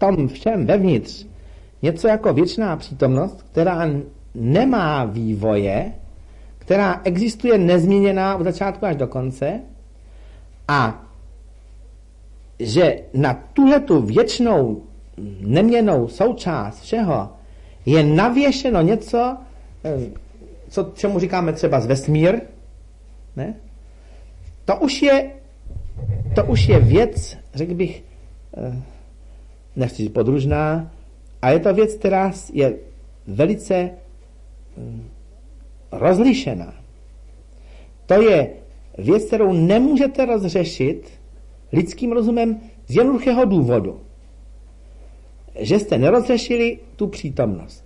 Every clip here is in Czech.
tom všem vevnitř něco jako věčná přítomnost, která nemá vývoje, která existuje nezměněná od začátku až do konce, a že na tuhletu věčnou neměnnou součást všeho je navěšeno něco, čemu říkáme třeba vesmír, ne? To už je věc, řekl bych, nechci říct podružná, ale je to věc, která je velice rozlišená. To je věc, kterou nemůžete rozřešit lidským rozumem z jednoduchého důvodu, že jste nerozřešili tu přítomnost.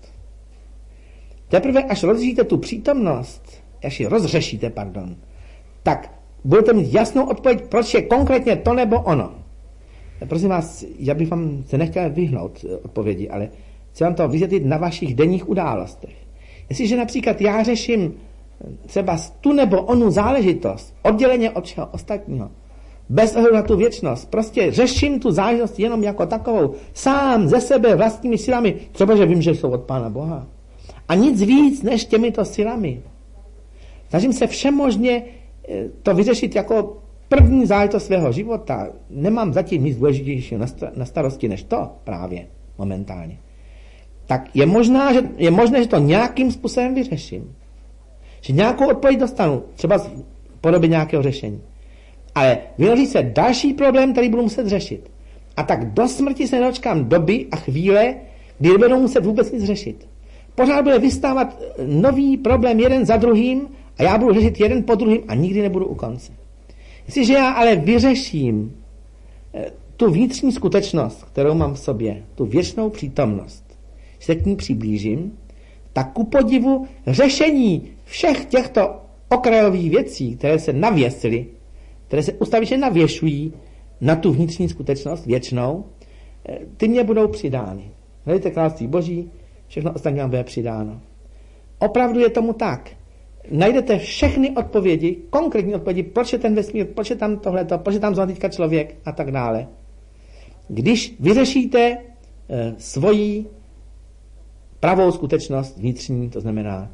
Teprve až rozřešíte tu přítomnost, až ji rozřešíte, tak budete mít jasnou odpověď, proč je konkrétně to nebo ono. Prosím vás, já bych vám se nechtěl vyhnout odpovědi, ale chci vám to vysvětlit na vašich denních událostech. Jestliže například já řeším třeba tu nebo onu záležitost, odděleně od všeho ostatního, bez ohledu na tu věčnost, prostě řeším tu záležitost jenom jako takovou, sám ze sebe vlastními silami, třeba že vím, že jsou od Pána Boha. A nic víc než těmito silami. Snažím se všemožně to vyřešit jako první záležitost svého života. Nemám zatím nic důležitějšího na starosti než to právě momentálně. Tak je možné, že to nějakým způsobem vyřeším. Že nějakou odpověď dostanu, třeba v podobě nějakého řešení. Ale vynoří se další problém, který budu muset řešit. A tak do smrti se nedočkám doby a chvíle, kdy nebudou muset vůbec nic řešit. Pořád bude vystávat nový problém jeden za druhým a já budu řešit jeden po druhým a nikdy nebudu u konce. Jestliže já ale vyřeším tu vnitřní skutečnost, kterou mám v sobě, tu věčnou přítomnost, se k ní přiblížím, tak ku podivu řešení všech těchto okrajových věcí, které se navěsily, které se ustavičně navěšují na tu vnitřní skutečnost věčnou, ty mě budou přidány. Hledejte království Boží, všechno ostatní vám bude přidáno. Opravdu je tomu tak. Najdete všechny odpovědi, konkrétní odpovědi, proč je ten vesmír, proč je tam tohleto, proč je tam zrovna teďka člověk a tak dále. Když vyřešíte svoji pravou skutečnost vnitřní, to znamená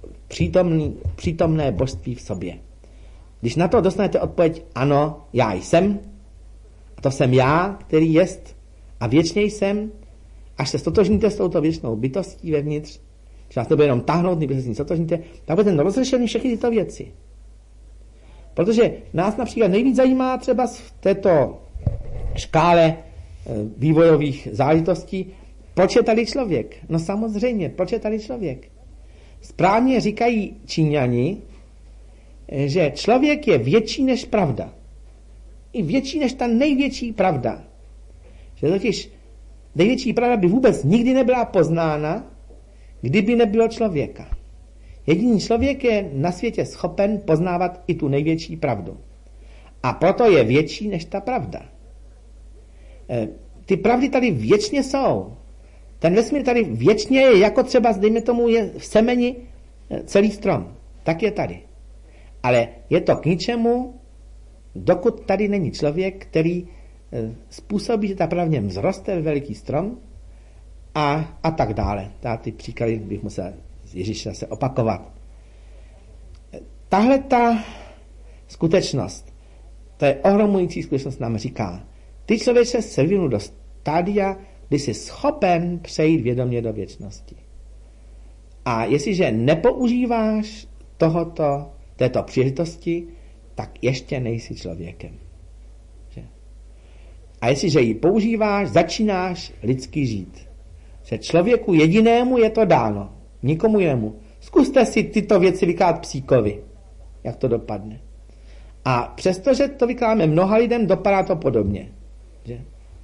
přítomné božství v sobě. Když na to dostanete odpověď, ano, já jsem, a to jsem já, který jest a věčně jsem, až se stotožníte s touto věčnou bytostí vevnitř, když vás to bude jenom táhnout, než se s ní stotožníte, tak budete rozřešený všechny tyto věci. Protože nás například nejvíc zajímá třeba v této škále vývojových záležitostí, proč je tady člověk? No samozřejmě, proč je tady člověk? Správně říkají Číňani, že člověk je větší než pravda. I větší než ta největší pravda. Že totiž největší pravda by vůbec nikdy nebyla poznána, kdyby nebylo člověka. Jediný člověk je na světě schopen poznávat i tu největší pravdu. A proto je větší než ta pravda. Ty pravdy tady věčně jsou. Ten vesmír tady věčně je, jako třeba, dejme tomu, je v semeni celý strom. Tak je tady. Ale je to k ničemu, dokud tady není člověk, který způsobí, že ta pravda v něm vzroste ve veliký strom a tak dále. Ty příklady bych musel Ježíše se opakovat. Tahle ta skutečnost, to je ohromující skutečnost, nám říká, ty člověče se vyvinul do stádia, kdy jsi schopen přejít vědomě do věčnosti. A jestliže nepoužíváš této příležitosti, tak ještě nejsi člověkem. Že? A jestliže ji používáš, začínáš lidsky žít. Že člověku jedinému je to dáno, nikomu jinému. Zkuste si tyto věci vykládat psíkovi, jak to dopadne. A přestože to vykládáme mnoha lidem, dopadá to podobně. Že?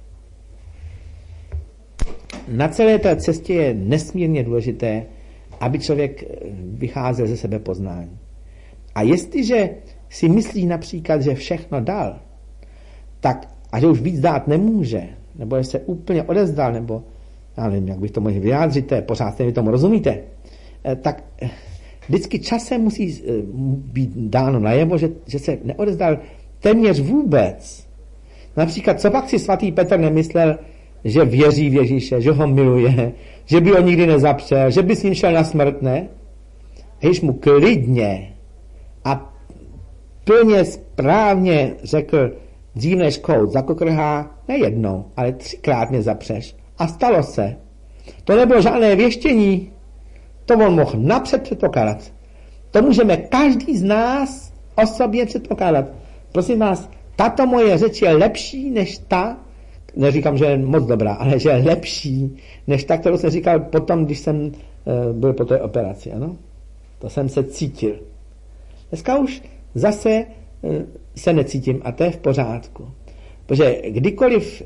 Na celé té cestě je nesmírně důležité, aby člověk vycházel ze sebe poznání. A jestliže si myslí například, že všechno dal, tak a že už víc dát nemůže, nebo že se úplně odezdal, nebo já nevím, jak bych to mohl vyjádřit, pořád mi tomu rozumíte, tak vždycky časem musí být dáno najevo, že se neodezdal téměř vůbec. Například, co pak si svatý Petr nemyslel, že věří v Ježíše, že ho miluje, že by ho nikdy nezapřel, že by s ním šel na smrt, ne? Ježíš mu klidně a plně správně řekl, dřív než kout zakokrhá, ne jednou, ale 3krát mě zapřeš. A stalo se. To nebylo žádné věštění, to on mohl napřed předpokládat. To můžeme každý z nás osobně předpokládat. Prosím vás, tato moje řeč je lepší než ta, neříkám, že je moc dobrá, ale že je lepší než ta, kterou jsem říkal potom, když jsem byl po té operaci. Ano? To jsem se cítil. Dneska už zase se necítím a to je v pořádku. Protože kdykoliv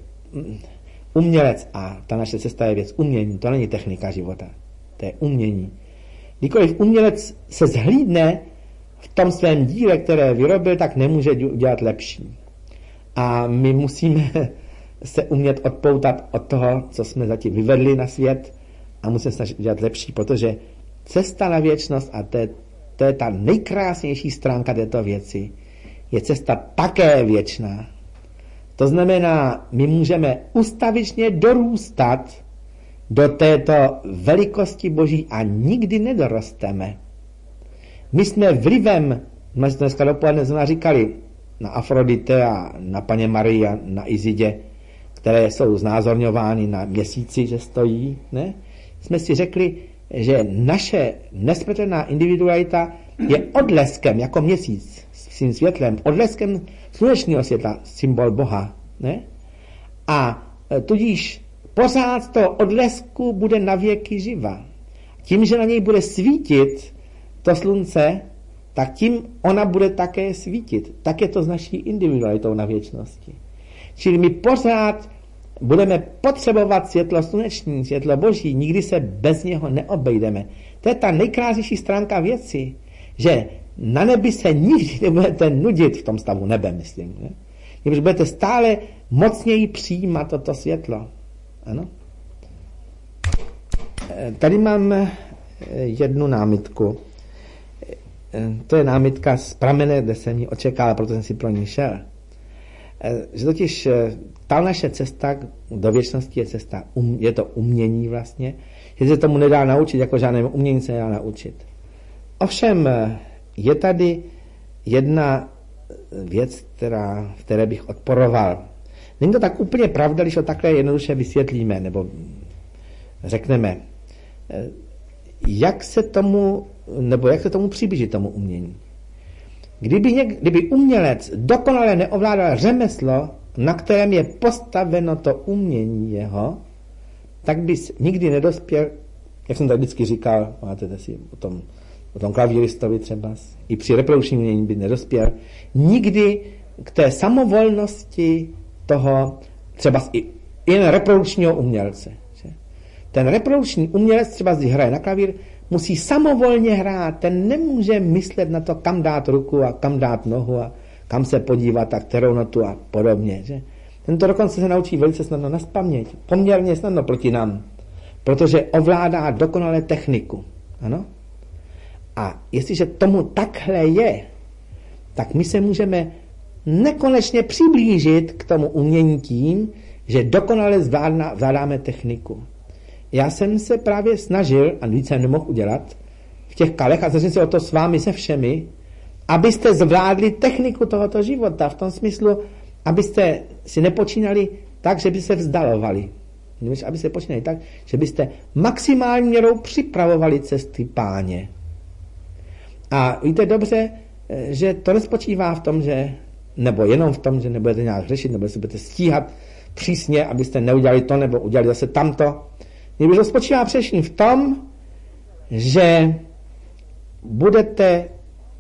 umělec, a ta naše cesta je věc umění, to není technika života, to je umění. Kdykoliv umělec se zhlídne v tom svém díle, které vyrobil, tak nemůže udělat lepší. A my musíme se umět odpoutat od toho, co jsme zatím vyvedli na svět a musíme se snažit udělat lepší, protože cesta na věčnost, a to je ta nejkrásnější stránka této věci, je cesta také věčná. To znamená, my můžeme ustavičně dorůstat do této velikosti Boží a nikdy nedorosteme. My jsme vlivem, dneska dopoledne jsme říkali, na Afrodite a na Paně Marii a na Izidě, které jsou znázorňovány na měsíci, že stojí, ne? Jsme si řekli, že naše nesmrtelná individualita je odleskem, jako měsíc, svým světlem, odleskem slunečního světla, symbol Boha, ne? A tudíž pořád z toho odlesku bude navěky živa. Tím, že na něj bude svítit to slunce, tak tím ona bude také svítit. Tak je to s naší individualitou na věčnosti. Čili my pořád budeme potřebovat světlo sluneční, světlo Boží, nikdy se bez něho neobejdeme. To je ta nejkrásnější stránka věci, že na nebi se nikdy nebudete nudit v tom stavu nebe, myslím. Ne? Když budete stále mocněji přijímat toto světlo. Ano? Tady mám jednu námitku. To je námitka z pramene, kde jsem ji očekával, proto jsem si pro ní šel. Že totiž ta naše cesta do věčnosti je cesta, je to umění vlastně, že se tomu nedá naučit, jako žádnému umění se nedá naučit. Ovšem je tady jedna věc, které bych odporoval. Není to tak úplně pravda, když to takhle jednoduše vysvětlíme, nebo řekneme, jak se tomu přiblížit tomu umění. Kdyby umělec dokonale neovládal řemeslo, na kterém je postaveno to umění jeho, tak bys nikdy nedospěl, jak jsem to vždycky říkal, máte si o tom klavíristovi třeba, i při reprodukčním umění by nedospěl, nikdy k té samovolnosti toho, třeba i jen reprodukčního umělce. Že? Ten reprodukční umělec třeba, když hraje na klavír, musí samovolně hrát, ten nemůže myslet na to, kam dát ruku a kam dát nohu a kam se podívat a kterou notu a podobně. Že? Ten to dokonce se naučí velice snadno nazpaměť, poměrně snadno proti nám, protože ovládá dokonale techniku. Ano? A jestliže tomu takhle je, tak my se můžeme nekonečně přiblížit k tomu umění tím, že dokonale zvládáme techniku. Já jsem se právě snažil, a víc jsem nemohl udělat, v těch kalech, a snažím se o to s vámi se všemi, abyste zvládli techniku tohoto života, v tom smyslu, abyste si nepočínali tak, že by se vzdalovali. Aby se počínali tak, že byste maximální měrou připravovali cesty Páně. A víte dobře, že to nespočívá v tom, že, nebo jenom v tom, že nebudete nějak řešit, nebo se budete stíhat přísně, abyste neudělali to, nebo udělali zase tamto. Kdyby to spočívá především v tom, že budete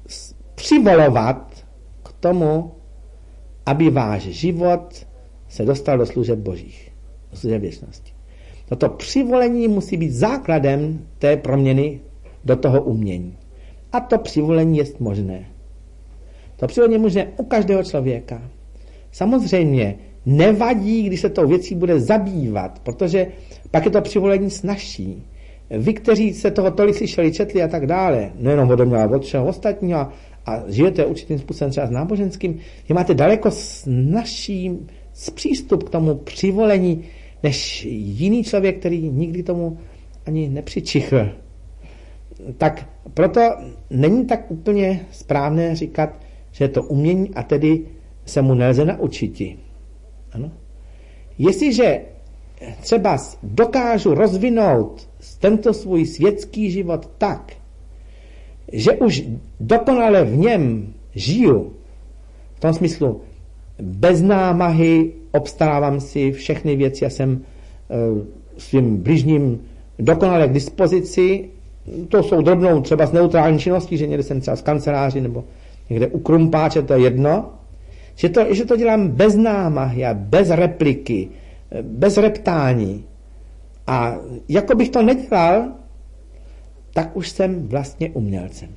přivolovat k tomu, aby váš život se dostal do služeb Božích, do služeb věčnosti. Toto přivolení musí být základem té proměny do toho umění. A to přivolení je možné. To přivolení je možné u každého člověka. Samozřejmě nevadí, když se tou věcí bude zabývat, protože pak je to přivolení snazší. Vy, kteří se toho tolik slyšeli, četli a tak dále, nejenom ode mě, ale od všeho ostatního a žijete určitým způsobem třeba s náboženským, že máte daleko snazší přístup k tomu přivolení, než jiný člověk, který nikdy tomu ani nepřičichl. Tak proto není tak úplně správné říkat, že je to umění a tedy se mu nelze naučit. Ano? Jestliže třeba dokážu rozvinout tento svůj světský život tak, že už dokonale v něm žiju, v tom smyslu bez námahy obstarávám si všechny věci a jsem svým bližním dokonale k dispozici, to jsou drobnou třeba z neutrální činností, že někde jsem třeba z kanceláři nebo někde u krumpáče, to je jedno, že to dělám bez námahy a bez repliky, bez reptání. A jako bych to nedělal, tak už jsem vlastně umělcem.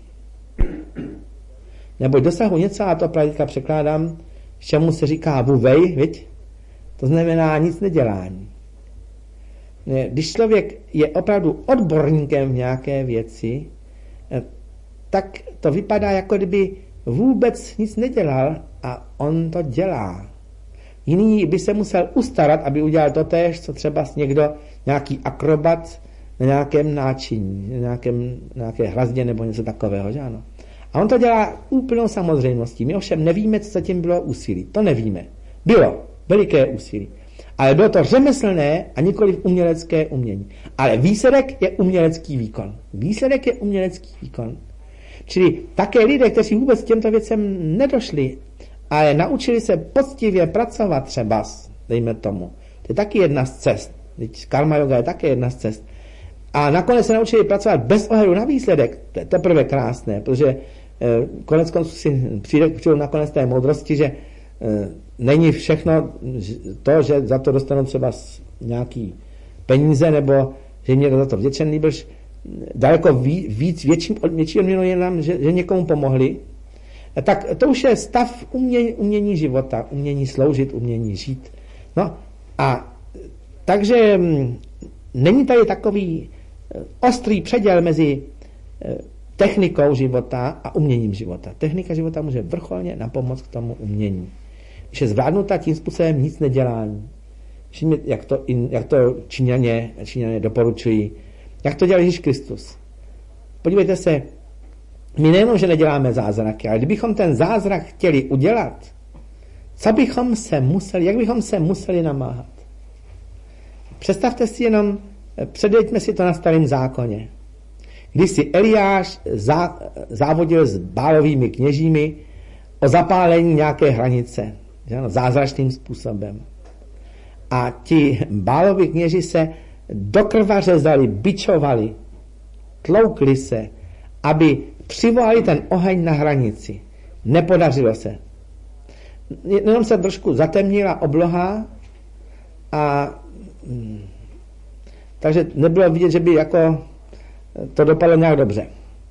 Nebo dosahu něco, a to pravidla překládám, čemu se říká vuvej, viď? To znamená nic nedělání. Když člověk je opravdu odborníkem v nějaké věci, tak to vypadá, jako kdyby vůbec nic nedělal a on to dělá. Jiný by se musel ustarat, aby udělal totéž, co třeba někdo, nějaký akrobat na nějakém náčiní, na nějaké hrazdě nebo něco takového, že ano. A on to dělá úplnou samozřejmostí. My ovšem nevíme, co zatím bylo úsilí. To nevíme. Bylo veliké úsilí. Ale bylo to řemeslné a nikoli umělecké umění. Ale výsledek je umělecký výkon. Výsledek je umělecký výkon. Čili také lidé, kteří vůbec těmto věcem nedošli, ale naučili se poctivě pracovat třeba, dejme tomu. To je taky jedna z cest. Karma yoga je také jedna z cest. A nakonec se naučili pracovat bez ohledu na výsledek. To je teprve krásné, protože konec konců si přijde nakonec té moudrosti, že není všechno to, že za to dostanou třeba nějaký peníze, nebo že někdo za to vděčen, nebož daleko větší odměnou je nám, že někomu pomohli. Tak to už je stav umění života, umění sloužit, umění žít. No a takže není tady takový ostrý předěl mezi technikou života a uměním života. Technika života může vrcholně napomoct k tomu umění. Když je zvládnuta tím způsobem nic nedělání. Jak to Číňané doporučují. Jak to dělal Ježíš Kristus. Podívejte se, my nejenom, že neděláme zázraky, ale kdybychom ten zázrak chtěli udělat, jak bychom se museli namáhat. Představte si jenom, předejďme si to na Starém zákoně. Když si Eliáš závodil s Bálovými kněžími o zapálení nějaké hranice, zázračným způsobem. A ti Bálovi kněži se do krva řezali, bičovali, tloukli se, aby přivolali ten oheň na hranici. Nepodařilo se. Jenom se trošku zatemnila obloha a takže nebylo vidět, že by jako to dopadlo nějak dobře.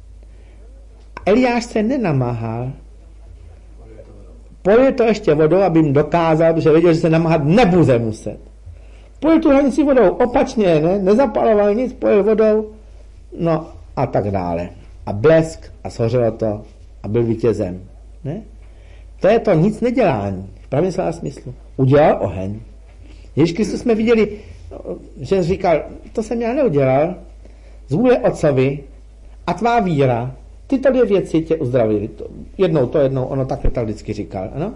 Eliáš se nenamáhal, polil to ještě vodou, aby jim dokázal, protože věděl, že se namáhat nebude muset. Polil tu hranici vodou opačně, nezapaloval nic, polil vodou, no a tak dále. A blesk a shořelo to a byl vítězem. Ne? To je to nic nedělání, v pravém slova smyslu. Udělal oheň. Ježíš Kristus jsme viděli, že říkal, to jsem já neudělal, z vůle Otcovi a tvá víra, tyto dvě věci tě uzdravili. Jednou, ono takhle tak vždycky říkal, ano?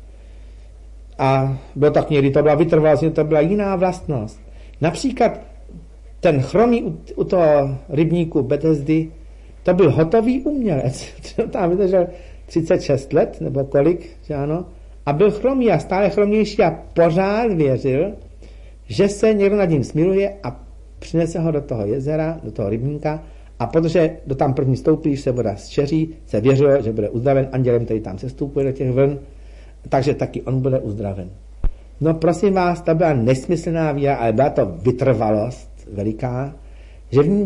A bylo tak někdy, to byla vytrvalost, to byla jiná vlastnost. Například ten chromý u toho rybníku Betesdy, to byl hotový umělec. Tam vydržel 36 let, nebo kolik, že ano? A byl chromý a stále chromější a pořád věřil, že se někdo nad ním smiluje a přinese ho do toho jezera, do toho rybníka, a protože do tam první stoupí, když se voda zčeří, se věřilo, že bude uzdraven andělem, který tam sestupuje do těch vln, takže taky on bude uzdraven. No prosím vás, to byla nesmyslná víra, ale byla to vytrvalost veliká, že v ní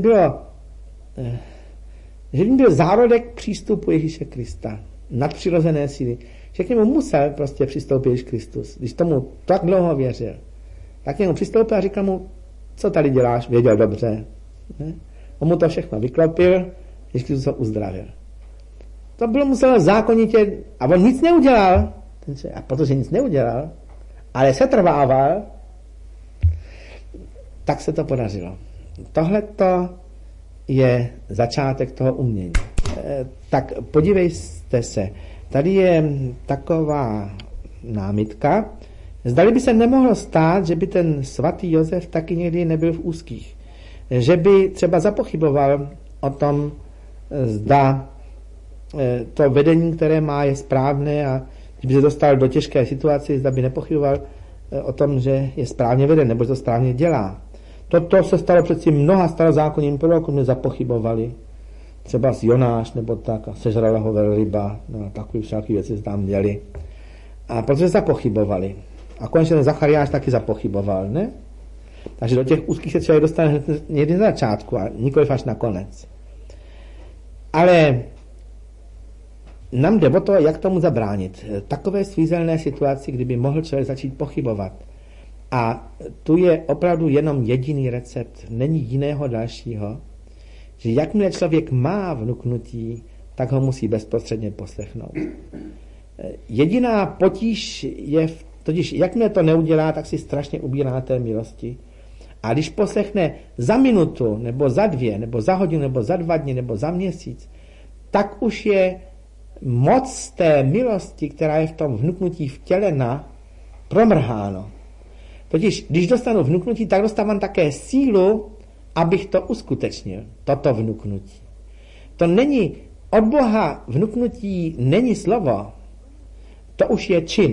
byl zárodek přístupu Ježíše Krista, nadpřirozené síly, že k němu musel prostě přistoupit Ježíš Kristus, když tomu tak dlouho věřil. Tak k němu přistoupil a říkal mu, co tady děláš, věděl dobře. Ne? On mu to všechno vyklopil, Ježíš Kristus ho uzdravil. To bylo muselo zákonitě, a on nic neudělal, a protože nic neudělal, ale se trvával, tak se to podařilo. Tohleto je začátek toho umění. Tak podívejte se, tady je taková námitka. Zdali by se nemohlo stát, že by ten svatý Josef taky někdy nebyl v úzkých. Že by třeba zapochyboval o tom, zda to vedení, které má, je správné a když by se dostal do těžké situace, zda by nepochyboval o tom, že je správně veden, nebo že to správně dělá. Toto se stalo přeci mnoha starozákonním prorokům, zapochybovali. Třeba z Jonáš, nebo tak, a sežrala ho velryba, no, takové všelké věci se tam děli. A protože zapochybovali. A konečně ten Zachariáš taky zapochyboval, ne? Takže do těch úzkých se člověk dostane někdy na začátku a nikoliv až na konec. Ale nám jde o to, jak tomu zabránit. Takové svízelné situaci, kdyby mohl člověk začít pochybovat. A tu je opravdu jenom jediný recept, není jiného dalšího, že jakmile člověk má vnuknutí, tak ho musí bezprostředně poslechnout. Jediná potíž je, totiž jakmile to neudělá, tak si strašně ubírá té milosti. A když poslechne za minutu, nebo za 2, nebo za hodinu, nebo za 2 dny, nebo za měsíc, tak už je moc té milosti, která je v tom vnuknutí vtělena, promrháno. Totiž, když dostanu vnuknutí, tak dostávám také sílu, abych to uskutečnil, toto vnuknutí. To není, od Boha vnuknutí není slovo, to už je čin,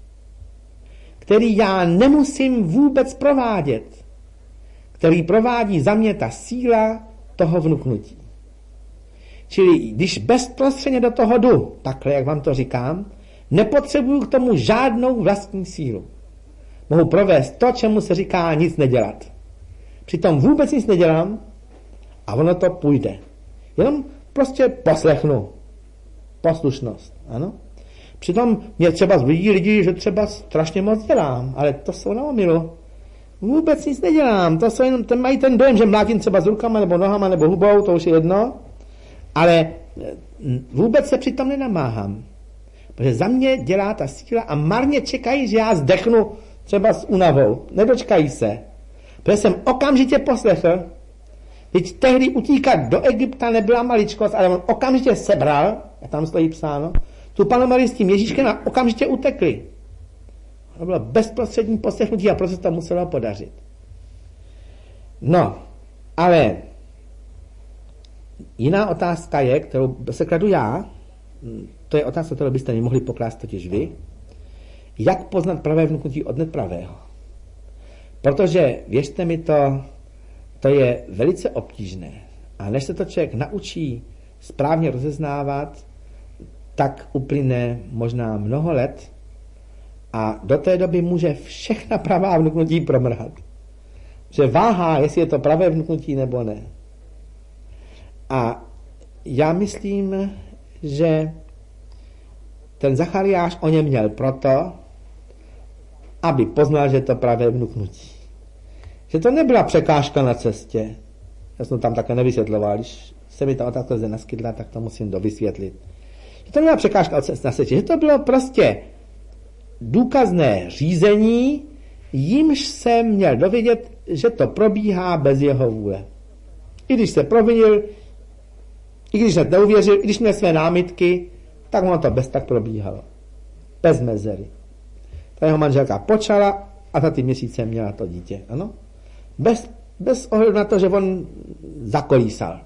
který já nemusím vůbec provádět, který provádí za mě ta síla toho vnuknutí. Čili když bezprostředně do toho jdu, takhle, jak vám to říkám, nepotřebuju k tomu žádnou vlastní sílu. Mohu provést to, čemu se říká nic nedělat. Přitom vůbec nic nedělám a ono to půjde. Jenom prostě poslechnu. Poslušnost, ano. Přitom mě třeba zvidí lidi, že třeba strašně moc dělám, ale to jsou na omylu. Vůbec nic nedělám, to jsou jenom, mají ten dojem, že mlátím třeba s rukama, nebo nohama, nebo hubou, to už je jedno, ale vůbec se přitom nenamáhám. Protože za mě dělá ta síla a marně čekají, že já zdechnu třeba s únavou. Nedočkají se. Protože jsem okamžitě poslechl, teď tehdy utíkat do Egypta nebyla maličkost, ale on okamžitě sebral, jak tam stojí psáno, tu Panu Marii s tím Ježíškem a okamžitě utekli. To bylo bezprostřední poslechnutí a proto se to muselo podařit. No, ale jiná otázka je, kterou se kladu já, to je otázka, kterou byste mi mohli poklást totiž vy, jak poznat pravé vnuknutí od nepravého. Protože, věřte mi to je velice obtížné. A než se to člověk naučí správně rozeznávat, tak uplyne možná mnoho let a do té doby může všechna pravá vnuknutí promrhat. Že váhá, jestli je to pravé vnuknutí nebo ne. A já myslím, že ten Zachariáš o něm měl proto, aby poznal, že to pravé vnuknutí. Že to nebyla překážka na cestě. Já jsem to tam také nevysvětloval. Když se mi ta otázka zde naskytla, tak to musím dovysvětlit. Že to nebyla překážka na cestě. Že to bylo prostě důkazné řízení, jímž jsem měl dovědět, že to probíhá bez jeho vůle. I když se provinil, i když neuvěřil, i když měl své námitky, tak ono to bez tak probíhalo. Bez mezery. Ta jeho manželka počala a za ty měsíce měla to dítě. Ano? Bez ohledu na to, že on zakolísal.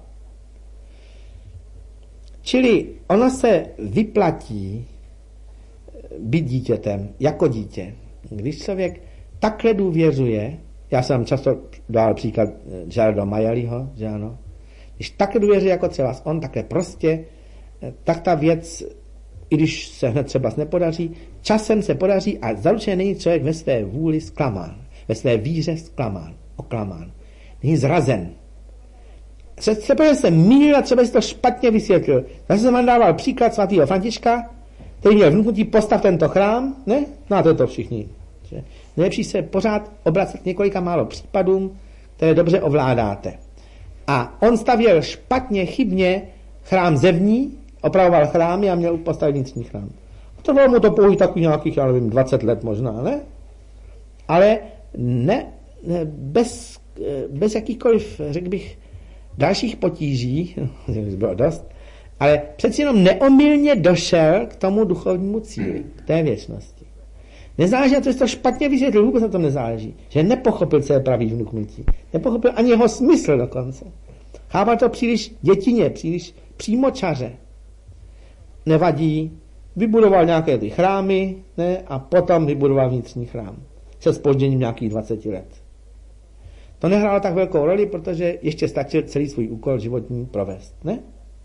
Čili ono se vyplatí být dítětem, jako dítě. Když člověk takhle důvěřuje, já jsem často dal příklad Gerarda Majaliho, že ano, když takhle důvěřuje jako třeba on, takhle prostě, tak ta věc, i když se hned třeba nepodaří, časem se podaří a zaručeně není člověk ve své vůli zklamán, ve své víře zklamán, oklamán. Není zrazen. Třeba se mýlil a třeba si to špatně vysvětlil. Zase jsem vám dával příklad svatého Františka, který měl vnuknutí postav tento chrám, ne? Znáte to všichni. Nejlepší se pořád obracet k několika málo případům, které dobře ovládáte. A on stavěl špatně, chybně chrám zevní, opravoval chrámy a měl postavit vnitřní chrám. Trvalo mu to pouhý takových nějakých, já nevím, 20 let možná, ne? Ale ne, bez bez jakýchkoliv, řekl bych, dalších potíží, bylo dost, ale přeci jenom neomylně došel k tomu duchovnímu cíli, k té věčnosti. Nezáleží na to, že to špatně vysvětlil, vůbec na tom nezáleží. Že nepochopil, co je pravý vnuknutí. Nepochopil ani jeho smysl dokonce. Chápal to příliš dětině, příliš přímočaře. Nevadí, vybudoval nějaké ty chrámy, ne, a potom vybudoval vnitřní chrám. Se zpožděním nějakých 20 let. To nehrálo tak velkou roli, protože ještě stačil celý svůj úkol životní provést, ne?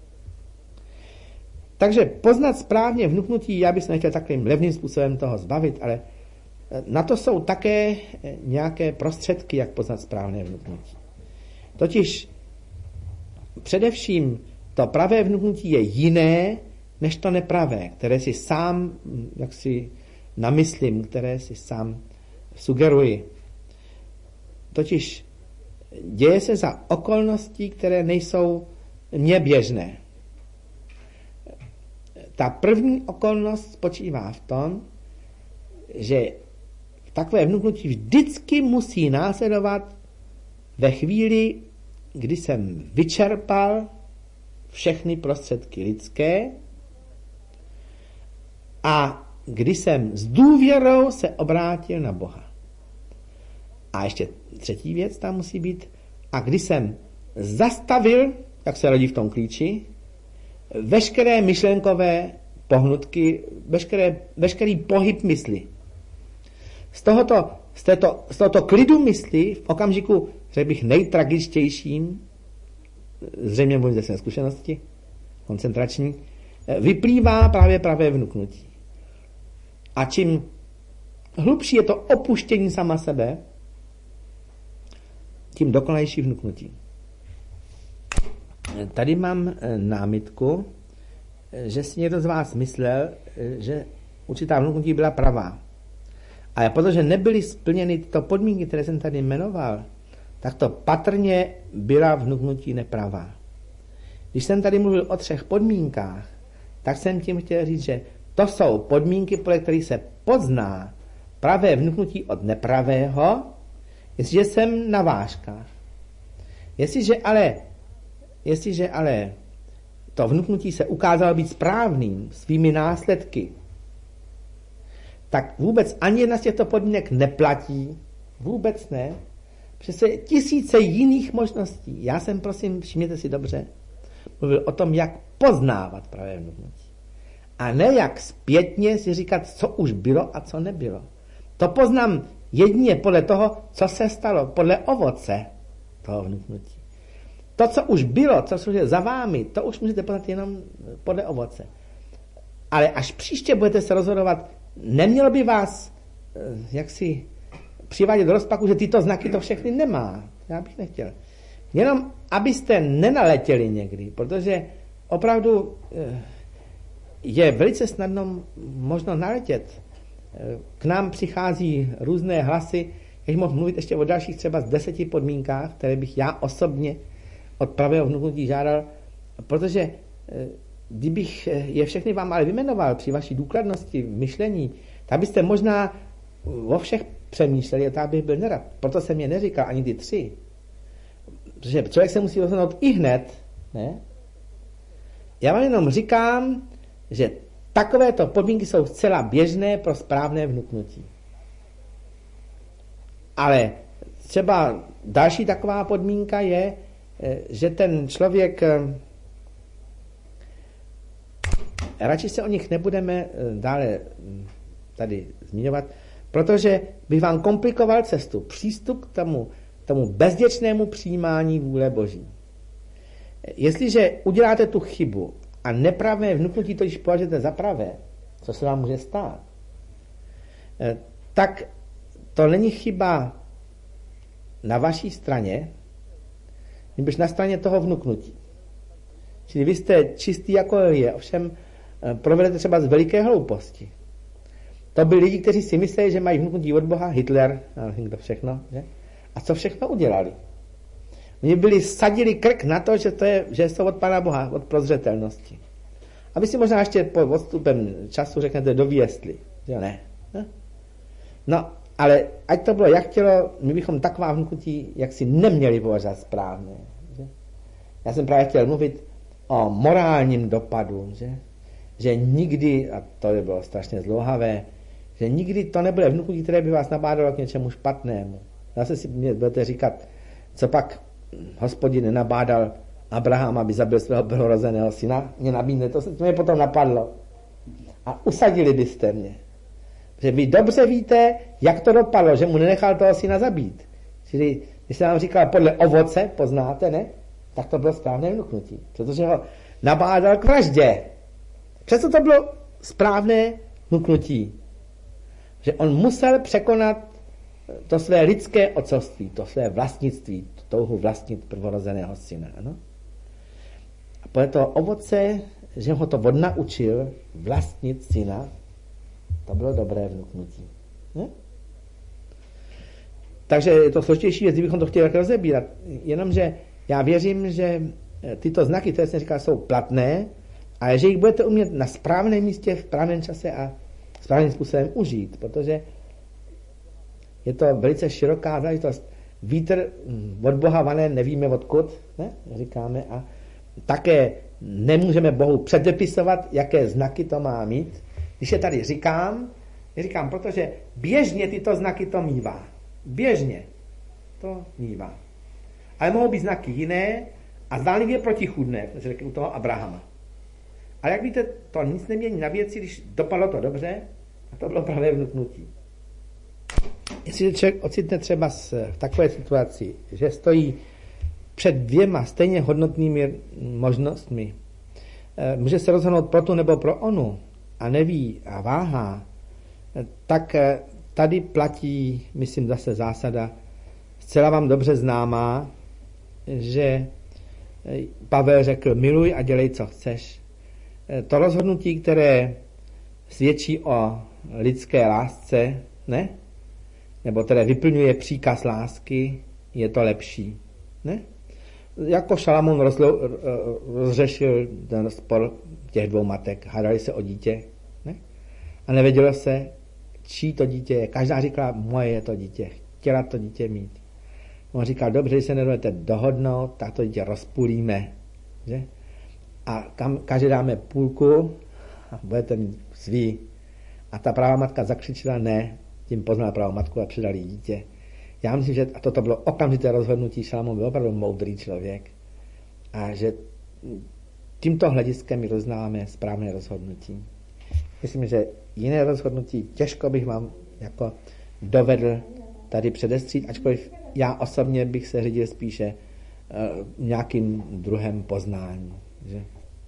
Takže poznat správně vnuknutí, já bych se nechtěl takovým levným způsobem toho zbavit, ale na to jsou také nějaké prostředky, jak poznat správné vnuknutí. Totiž především to pravé vnuknutí je jiné, než to nepravé, které si sám jaksi namyslím, které si sám sugeruji. Totiž děje se za okolností, které nejsou mně běžné. Ta první okolnost spočívá v tom, že takové vnuknutí vždycky musí následovat ve chvíli, kdy jsem vyčerpal všechny prostředky lidské a kdy jsem s důvěrou se obrátil na Boha. A ještě třetí věc tam musí být, a kdy jsem zastavil, jak se rodí v tom klíči, veškeré myšlenkové pohnutky, veškerý pohyb mysli. Z tohoto klidu mysli v okamžiku, řekl bych, nejtragičtějším, zřejmě mluvím ze své zkušenosti, koncentrační, vyplývá právě pravé vnuknutí. A čím hlubší je to opuštění sama sebe, tím dokonalejší vnuknutí. Tady mám námitku, že si někdo z vás myslel, že určitá vnuknutí byla pravá. Ale protože nebyly splněny tyto podmínky, které jsem tady jmenoval, tak to patrně byla vnuknutí nepravá. Když jsem tady mluvil o 3 podmínkách, tak jsem tím chtěl říct, že to jsou podmínky, podle kterých se pozná pravé vnuknutí od nepravého, jestliže jsem na vážkách. Jestliže ale to vnuknutí se ukázalo být správným svými následky, tak vůbec ani jedna z těchto podmínek neplatí. Vůbec ne. Přece tisíce jiných možností. Já jsem, prosím, všimněte si dobře, mluvil o tom, jak poznávat pravé vnuknutí. A ne jak zpětně si říkat, co už bylo a co nebylo. To poznám jedině podle toho, co se stalo, podle ovoce toho vnuknutí. To, co už bylo, co už je za vámi, to už můžete poznat jenom podle ovoce. Ale až příště budete se rozhodovat, nemělo by vás jaksi přivádět do rozpaku, že tyto znaky to všechny nemá. Já bych nechtěl. Jenom, abyste nenaletěli někdy, protože opravdu je velice snadno možno naletět. K nám přichází různé hlasy, jak mohu mluvit ještě o dalších třeba z 10 podmínkách, které bych já osobně od pravého vnuknutí žádal, protože kdybych je všechny vám ale vymenoval při vaší důkladnosti v myšlení, tak byste možná o všech přemýšleli a tak bych byl nerad. Proto jsem je neříkal ani ty 3. Protože člověk se musí rozhodnout i hned. Ne? Já vám jenom říkám, že takovéto podmínky jsou zcela běžné pro správné vnuknutí. Ale třeba další taková podmínka je, že ten člověk, radši se o nich nebudeme dále tady zmiňovat, protože bych vám komplikoval cestu, přístup k tomu bezděčnému přijímání vůle Boží. Jestliže uděláte tu chybu a nepravé vnuknutí to, když považujete za pravé, co se vám může stát, tak to není chyba na vaší straně, nebož na straně toho vnuknutí. Čili vy jste čistý jako je, ovšem provedete třeba z veliké hlouposti. To byli lidi, kteří si mysleli, že mají vnuknutí od Boha, Hitler, a to všechno, že? A co všechno udělali? Oni sadili krk na to, že jsou od Pana Boha, od prozřetelnosti. A vy si možná ještě po odstupem času řeknete, doví jestli, že ne. No Ale ať to bylo jak chtělo, my bychom taková vnuknutí jaksi neměli považovat správně. Že? Já jsem právě chtěl mluvit o morálním dopadu, že nikdy, a to by bylo strašně zdlouhavé, že nikdy to nebude vnuknutí, které by vás nabádalo k něčemu špatnému. Zase si mě budete říkat, co pak Hospodin nenabádal Abraham, aby zabil svého prvorozeného syna, mě nabídne, to mě potom napadlo. A usadili byste mě. Že vy dobře víte, jak to dopadlo, že mu nenechal toho syna zabít. Čili, když jsem vám říkal, podle ovoce poznáte, ne? Tak to bylo správné vnuknutí. Protože ho nabádal k vraždě. Přesto to bylo správné vnuknutí. Že on musel překonat to své lidské otcovství, to své vlastnictví, tu touhu vlastnit prvorozeného syna. Ano? A podle toho ovoce, že ho to odnaučil vlastnit syna, to bylo dobré vnuknutí. Ne? Takže je to složitější věc, kdybychom to chtěli rozebírat. Jenomže já věřím, že tyto znaky, které jsem říkal, jsou platné, ale že jich budete umět na správném místě, v správném čase a správným způsobem užít, protože je to velice široká záležitost. Vítr od Boha vané nevíme odkud, ne? Říkáme, a také nemůžeme Bohu předepisovat, jaké znaky to má mít. Když je tady říkám, protože běžně tyto znaky to mívá. Běžně to mívá. Ale mohou být znaky jiné a zdánlivě protichůdné, řekl u toho Abrahama. Ale jak víte, to nic nemění na věci, když dopadlo to dobře, a to bylo pravé vnuknutí. Jestli člověk ocitne třeba v takové situaci, že stojí před dvěma stejně hodnotnými možnostmi, může se rozhodnout pro tu nebo pro onu a neví a váhá, tak tady platí, myslím, zase zásada zcela vám dobře známá, že Pavel řekl, miluj a dělej, co chceš. To rozhodnutí, které svědčí o lidské lásce, ne? Nebo které vyplňuje příkaz lásky, je to lepší. Ne? Jako Šalamún rozřešil ten spor těch dvou matek, hádali se o dítě, ne? A nevědělo se, čí to dítě je. Každá říkala, moje je to dítě, chtěla to dítě mít. On říkal, dobře, když se nebudete dohodnout, tak to dítě rozpůlíme. Že? A každý dáme půlku a budete mít svý. A ta pravá matka zakřičila ne, tím poznala pravou matku a předali dítě. Já myslím, že a toto bylo okamžité rozhodnutí, Šalamún byl opravdu moudrý člověk. A že tímto hlediskem my roznáváme správné rozhodnutí. Myslím, že jiné rozhodnutí těžko bych vám jako dovedl tady předestřít, ačkoliv já osobně bych se řídil spíše nějakým druhem poznání. Že?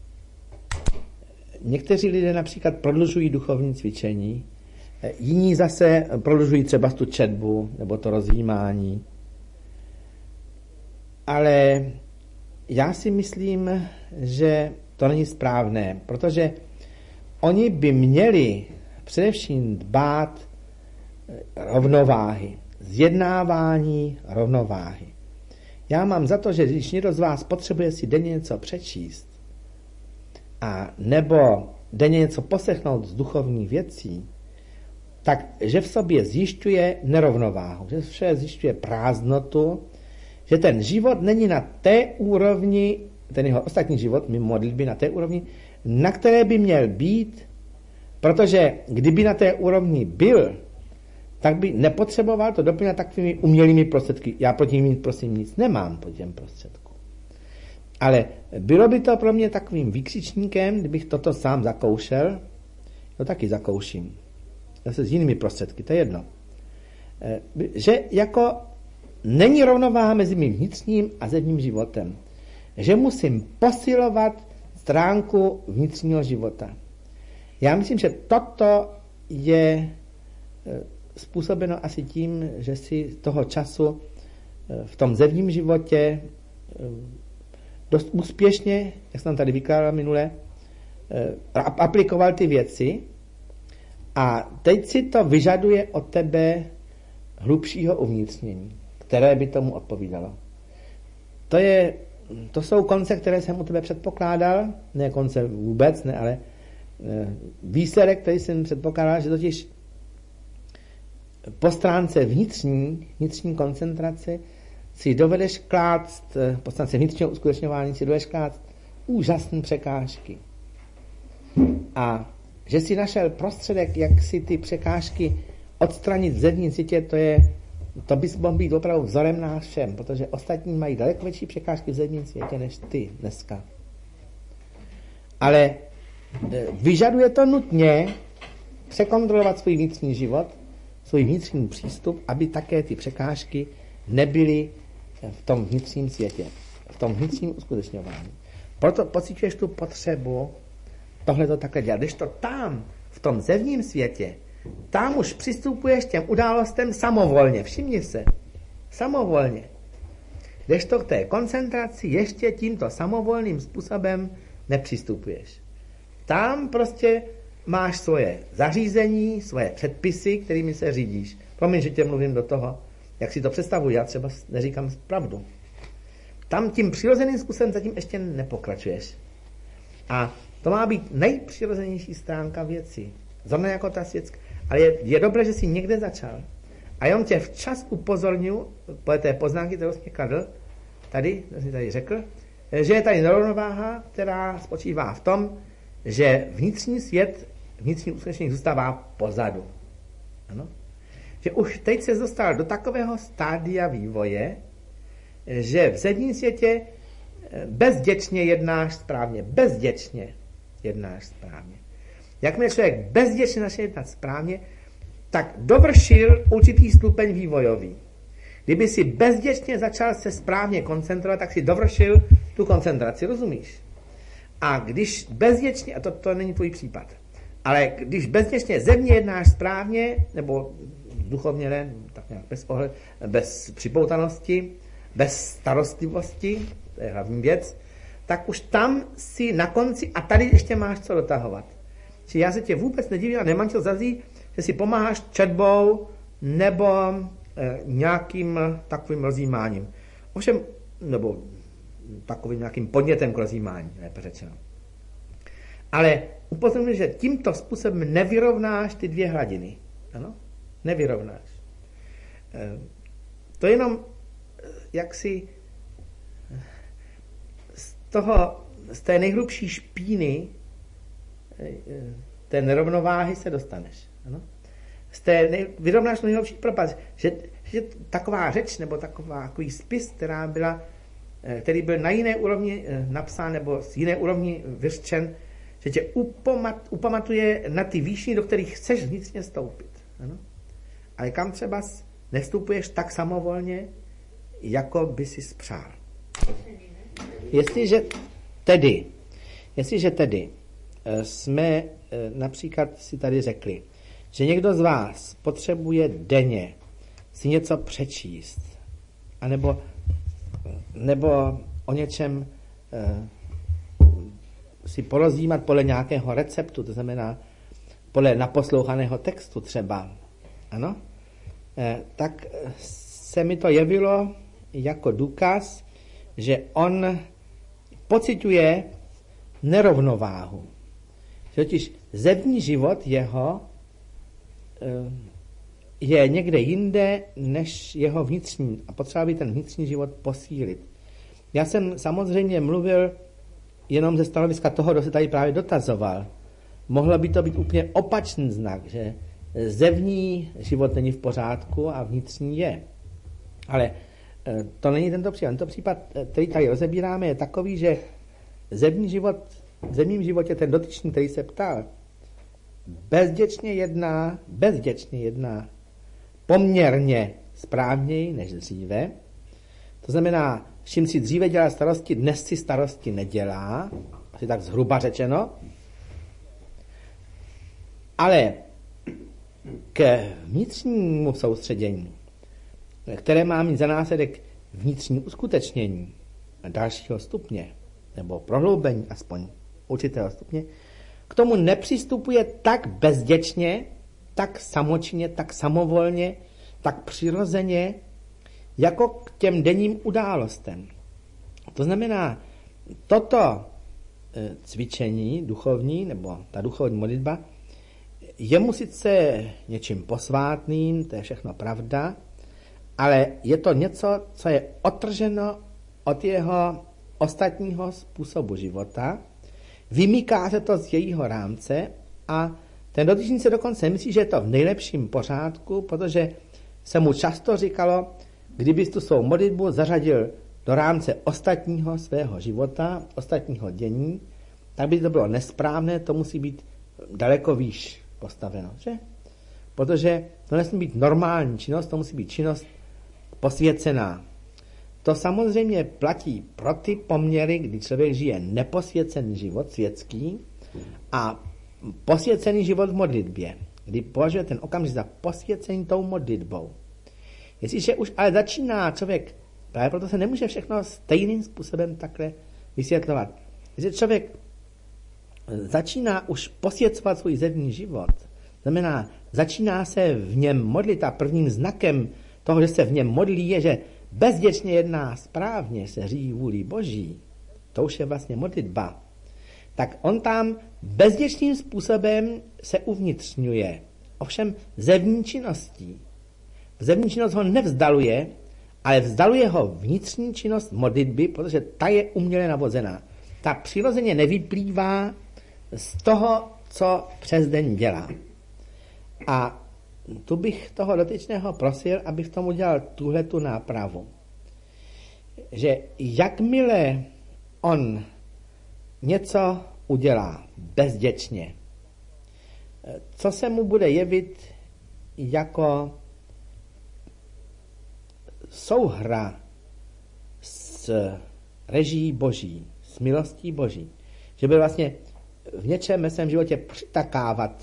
Někteří lidé například prodlužují duchovní cvičení, jiní zase prodlužují třeba tu četbu nebo to rozjímání. Ale já si myslím, že to není správné, protože oni by měli především dbát rovnováhy, zjednávání rovnováhy. Já mám za to, že když někdo z vás potřebuje si denně něco přečíst a nebo denně něco poslechnout z duchovních věcí, tak že v sobě zjišťuje nerovnováhu, že vše zjišťuje prázdnotu, že ten život není na té úrovni, ten jeho ostatní život, mimo modlitby, na té úrovni, na které by měl být, protože kdyby na té úrovni byl, tak by nepotřeboval to doplňat takovými umělými prostředky. Já proti ním prosím nic nemám po těm prostředku. Ale bylo by to pro mě takovým vykřičníkem, kdybych toto sám zakoušel, to taky zakouším. Zase s jinými prostředky, to je jedno. Že jako není rovnováha mezi mým vnitřním a zevním životem. Že musím posilovat stránku vnitřního života. Já myslím, že toto je způsobeno asi tím, že si toho času v tom zevním životě dost úspěšně, jak jsem tady vykládal minule, aplikoval ty věci a teď si to vyžaduje od tebe hlubšího uvnitřnění, které by tomu odpovídalo. To jsou konce, které jsem u tebe předpokládal, ne konce vůbec, ne, ale výsledek, který jsem předpokládal, že totiž po stránce vnitřní koncentrace si dovedeš klást, po stránce vnitřního uskutečňování si dovedeš klást úžasné překážky. A že si našel prostředek, jak si ty překážky odstranit v zevním světě, to bys mohl být opravdu vzorem nás všem, protože ostatní mají daleko větší překážky v zevním světě než ty dneska. Ale vyžaduje to nutně překontrolovat svůj vnitřní život, svůj vnitřní přístup, aby také ty překážky nebyly v tom vnitřním světě, v tom vnitřním uskutečňování. Proto pociťuješ tu potřebu tohle to takhle dělat. Když to tam, v tom zevním světě, tam už přistupuješ těm událostem samovolně. Všimni se. Samovolně. Když to k té koncentraci ještě tímto samovolným způsobem nepřistupuješ. Tam prostě máš svoje zařízení, svoje předpisy, kterými se řídíš. Promiň, že tě mluvím do toho, jak si to představuji, já třeba neříkám pravdu. Tam tím přirozeným způsobem zatím ještě nepokračuješ. A to má být nejpřirozenější stránka věci. Zrovna jako ta světská. Ale je dobré, že jsi někde začal. A jenom tě včas upozorňuji, po té poznámky, kterou jsi mě kladl, tady řekl, že je tady nerovnováha, která spočívá v tom, že vnitřní svět, vnitřní uskutečnění zůstává pozadu. Ano? Že už teď se dostal do takového stádia vývoje, že v zevním světě bezděčně jednáš správně. Bezděčně jednáš správně. Jakmile člověk bezděčně začne jednat správně, tak dovršil určitý stupeň vývojový. Kdyby si bezděčně začal se správně koncentrovat, tak si dovršil tu koncentraci, rozumíš? A když bezděčně, a to není tvůj případ, ale když bezděčně zevně jednáš správně, nebo duchovně ne, tak nějak bez připoutanosti, bez starostlivosti, to je hlavní věc, tak už tam si na konci a tady ještě máš co dotahovat. Čiže já se tě vůbec nedivím a nemám tě zazí, že si pomáháš četbou nebo nějakým takovým rozjímáním. Ovšem, nebo takovým nějakým podnětem k rozjímání, lépe řečeno. Ale upozorňuji, že tímto způsobem nevyrovnáš ty dvě hladiny. Ano? Nevyrovnáš. To jenom jaksi z té nejhlubší špíny té nerovnováhy se dostaneš. Ano? Vyrovnáš nejhlubší propast. Že taková řeč nebo takový spis, který byl na jiné úrovni napsán nebo z jiné úrovni vyřčen, že tě upamatuje na ty výšiny, do kterých chceš vnitřně stoupit. Ano? Ale kam třeba nevstupuješ tak samovolně, jako by si spřál. Jestliže tedy jsme například si tady řekli, že někdo z vás potřebuje denně si něco přečíst, nebo o něčem si porozjímat podle nějakého receptu, to znamená podle naposlouchaného textu třeba, ano, tak se mi to jevilo jako důkaz, že on pociťuje nerovnováhu. Totiž zevní život jeho je někde jinde než jeho vnitřní a potřeba by ten vnitřní život posílit. Já jsem samozřejmě mluvil jenom ze stanoviska toho, kdo se tady právě dotazoval. Mohlo by to být úplně opačný znak, že zevní život není v pořádku a vnitřní je. Ale to není tento případ. Tento případ, který tady rozebíráme, je takový, že v zevním životě ten dotyčný, který se ptal, bezděčně jedná poměrně správněji než dříve. To znamená, s čím si dříve dělal starosti, dnes si starosti nedělá, asi tak zhruba řečeno. Ale k vnitřnímu soustředění, které má mít za následek vnitřní uskutečnění dalšího stupně, nebo prohloubení aspoň určitého stupně, k tomu nepřistupuje tak bezděčně, tak samočinně, tak samovolně, tak přirozeně, jako k těm denním událostem. To znamená, toto cvičení duchovní, nebo ta duchovní modlitba, jemu sice něčím posvátným, to je všechno pravda, ale je to něco, co je odtrženo od jeho ostatního způsobu života, vymyká se to z jejího rámce a ten dotyčný se dokonce myslí, že je to v nejlepším pořádku, protože se mu často říkalo, kdybys tu svou modlitbu zařadil do rámce ostatního svého života, ostatního dění, tak by to bylo nesprávné, to musí být daleko výš postaveno, že? Protože to nesmí být normální činnost, to musí být činnost posvěcená. To samozřejmě platí pro ty poměry, kdy člověk žije neposvěcený život světský a posvěcený život v modlitbě, kdy považuje ten okamžik za posvěcený tou modlitbou. Jestliže už ale začíná člověk, právě proto se nemůže všechno stejným způsobem takhle vysvětlovat. Jestli člověk začíná už posvěcovat svůj zemní život, znamená, začíná se v něm modlit a prvním znakem toho, že se v něm modlí, je, že bezděčně jedná správně, se řídí vůli Boží, to už je vlastně modlitba, tak on tam bezděčným způsobem se uvnitřňuje. Ovšem zevní činností. Zevní činnost ho nevzdaluje, ale vzdaluje ho vnitřní činnost modlitby, protože ta je uměle navozená. Ta přirozeně nevyplývá z toho, co přes den dělá. A tu bych toho dotyčného prosil, aby v tom udělal tuhletu nápravu. Že jakmile on něco udělá bezděčně, co se mu bude jevit jako souhra s režií Boží, s milostí Boží, že bude vlastně v něčem ve svém životě přitakávat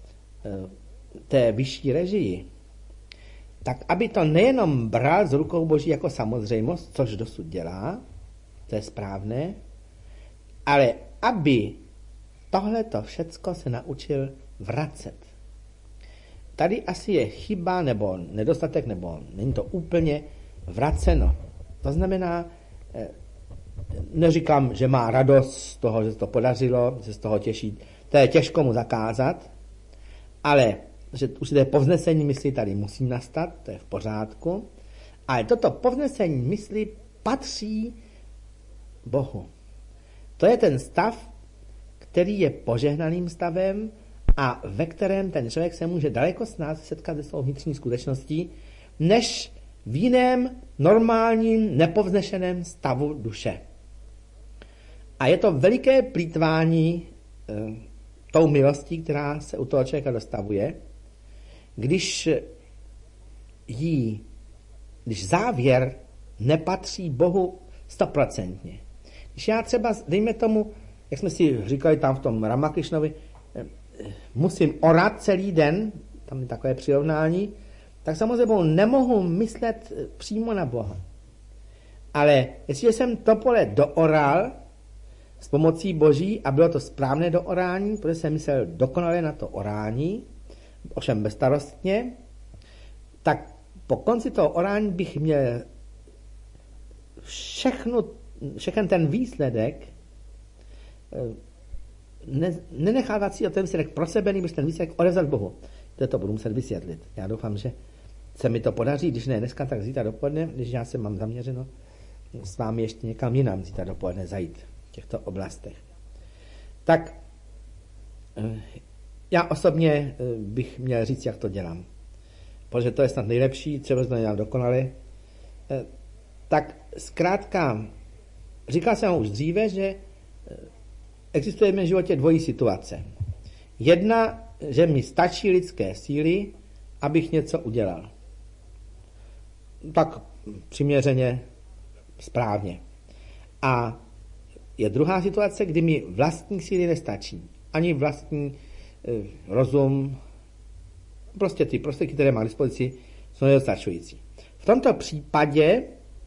té vyšší režii, tak aby to nejenom bral z rukou Boží jako samozřejmost, což dosud dělá, to je správné, ale aby tohleto všecko se naučil vracet. Tady asi je chyba nebo nedostatek, nebo není to úplně vraceno. To znamená, neříkám, že má radost z toho, že se to podařilo, že se z toho těší, to je těžko mu zakázat, ale že určité povznesení mysli tady musí nastat, to je v pořádku, ale toto povznesení mysli patří Bohu. To je ten stav, který je požehnaným stavem a ve kterém ten člověk se může daleko snáz setkat se svou vnitřní skutečností, než v jiném normálním nepovznešeném stavu duše. A je to veliké plýtvání tou milostí, která se u toho člověka dostavuje, když závěr nepatří Bohu 100%. Když já třeba, dejme tomu, jak jsme si říkali tam v tom Ramakrishnovi, musím orat celý den, tam je takové přirovnání, tak samozřejmě nemohu myslet přímo na Boha. Ale jestliže jsem to pole dooral s pomocí Boží a bylo to správné doorání, protože jsem myslel dokonale na to orání, ovšem bezstarostně, tak po konci toho orání bych měl všechen ten výsledek nenechávat si o ten výsledek pro sebe, nebo ten výsledek odevzat Bohu. To budu muset vysvětlit. Já doufám, že se mi to podaří, když ne dneska, tak zítra dopoledne, když já se mám zaměřeno s vámi ještě někam jinam zítra dopoledne zajít v těchto oblastech. Tak já osobně bych měl říct, jak to dělám. Protože to je snad nejlepší, třeba to nedělám dokonale. Tak zkrátka, říkal jsem už dříve, že existuje v mém životě dvojí situace. Jedna, že mi stačí lidské síly, abych něco udělal. Tak přiměřeně správně. A je druhá situace, kdy mi vlastní síly nestačí. Ani vlastní rozum, prostě ty prostředky, které mám k dispozici, jsou nedostačující. V tomto případě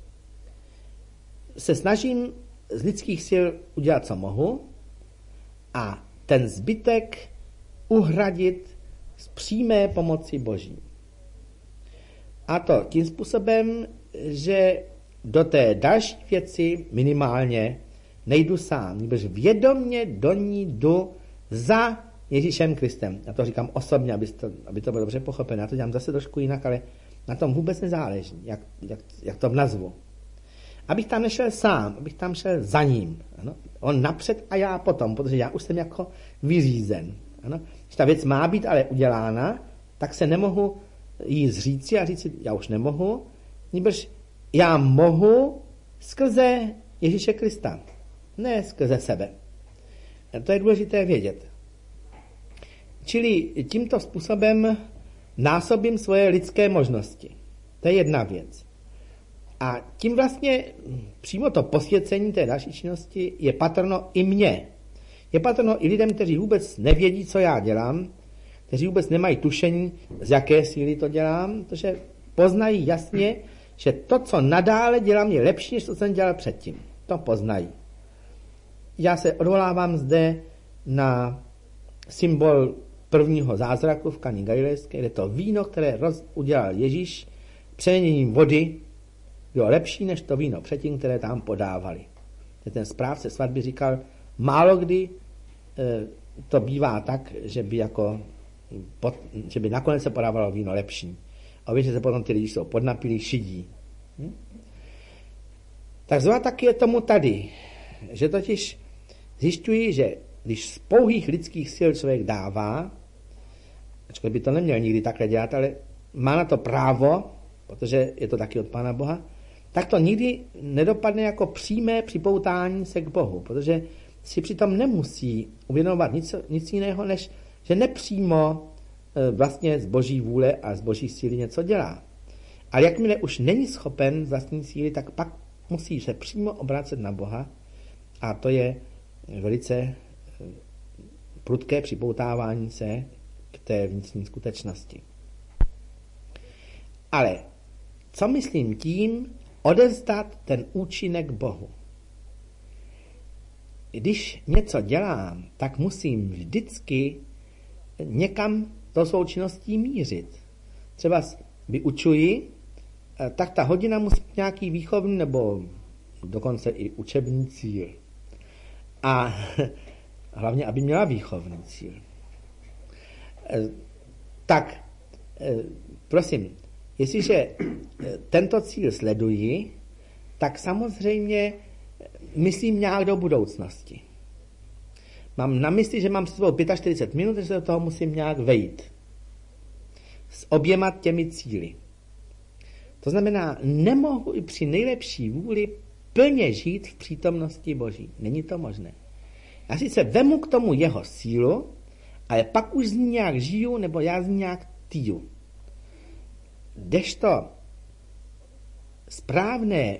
se snažím z lidských sil udělat, co mohu, a ten zbytek uhradit z přímé pomoci Boží. A to tím způsobem, že do té další věci minimálně nejdu sám, nebož vědomě do ní jdu za Ježíšem Kristem. Já to říkám osobně, aby to bylo dobře pochopené. Já to dělám zase trošku jinak, ale na tom vůbec nezáleží, jak to nazvu. Abych tam nešel sám, abych tam šel za ním. Ano? On napřed a já potom, protože já už jsem jako vyřízen. Ano? Když ta věc má být ale udělána, tak se nemohu jí zříci a říci, já už nemohu, nýbrž já mohu skrze Ježíše Krista, ne skrze sebe. A to je důležité vědět. Čili tímto způsobem násobím svoje lidské možnosti. To je jedna věc. A tím vlastně přímo to posvěcení té další činnosti je patrno i mně. Je patrno i lidem, kteří vůbec nevědí, co já dělám, kteří vůbec nemají tušení, z jaké síly to dělám, protože poznají jasně, že to, co nadále dělám, je lepší, než to jsem dělal předtím. To poznají. Já se odvolávám zde na symbol prvního zázraku v Kaně Galilejské, kde to víno, které udělal Ježíš, přeměněním vody, bylo lepší než to víno předtím, které tam podávali. Ten správce svatby říkal, málo kdy to bývá tak, že by nakonec se podávalo víno lepší. A víš, že se potom ty lidi jsou podnapilí, šidí. Tak zrovna tak je tomu tady, že totiž zjišťuji, že když z pouhých lidských sil člověk dává, ačkoliv by to neměl nikdy takhle dělat, ale má na to právo, protože je to taky od Pána Boha, tak to nikdy nedopadne jako přímé připoutání se k Bohu, protože si přitom nemusí uvědomovat nic jiného, než že nepřímo vlastně z boží vůle a z boží síly něco dělá. Ale jakmile už není schopen z vlastní síly, tak pak musí se přímo obracet na Boha a to je velice prudké připoutávání se k té vnitřní skutečnosti. Ale co myslím tím odevzdat ten účinek Bohu? Když něco dělám, tak musím vždycky někam tou svou činností mířit. Třeba vyučuji, tak ta hodina musí mít nějaký výchovný nebo dokonce i učební cíl. A hlavně, aby měla výchovný cíl. Tak, prosím, jestliže tento cíl sleduji, tak samozřejmě myslím nějak do budoucnosti. Mám na mysli, že mám s sebou 45 minut, že se do toho musím nějak vejít. S oběma těmi cíli. To znamená, nemohu i při nejlepší vůli plně žít v přítomnosti Boží. Není to možné. Já sice vemu k tomu jeho sílu, ale pak už z ní nějak žiju, nebo já z ní nějak týju. Kdežto správné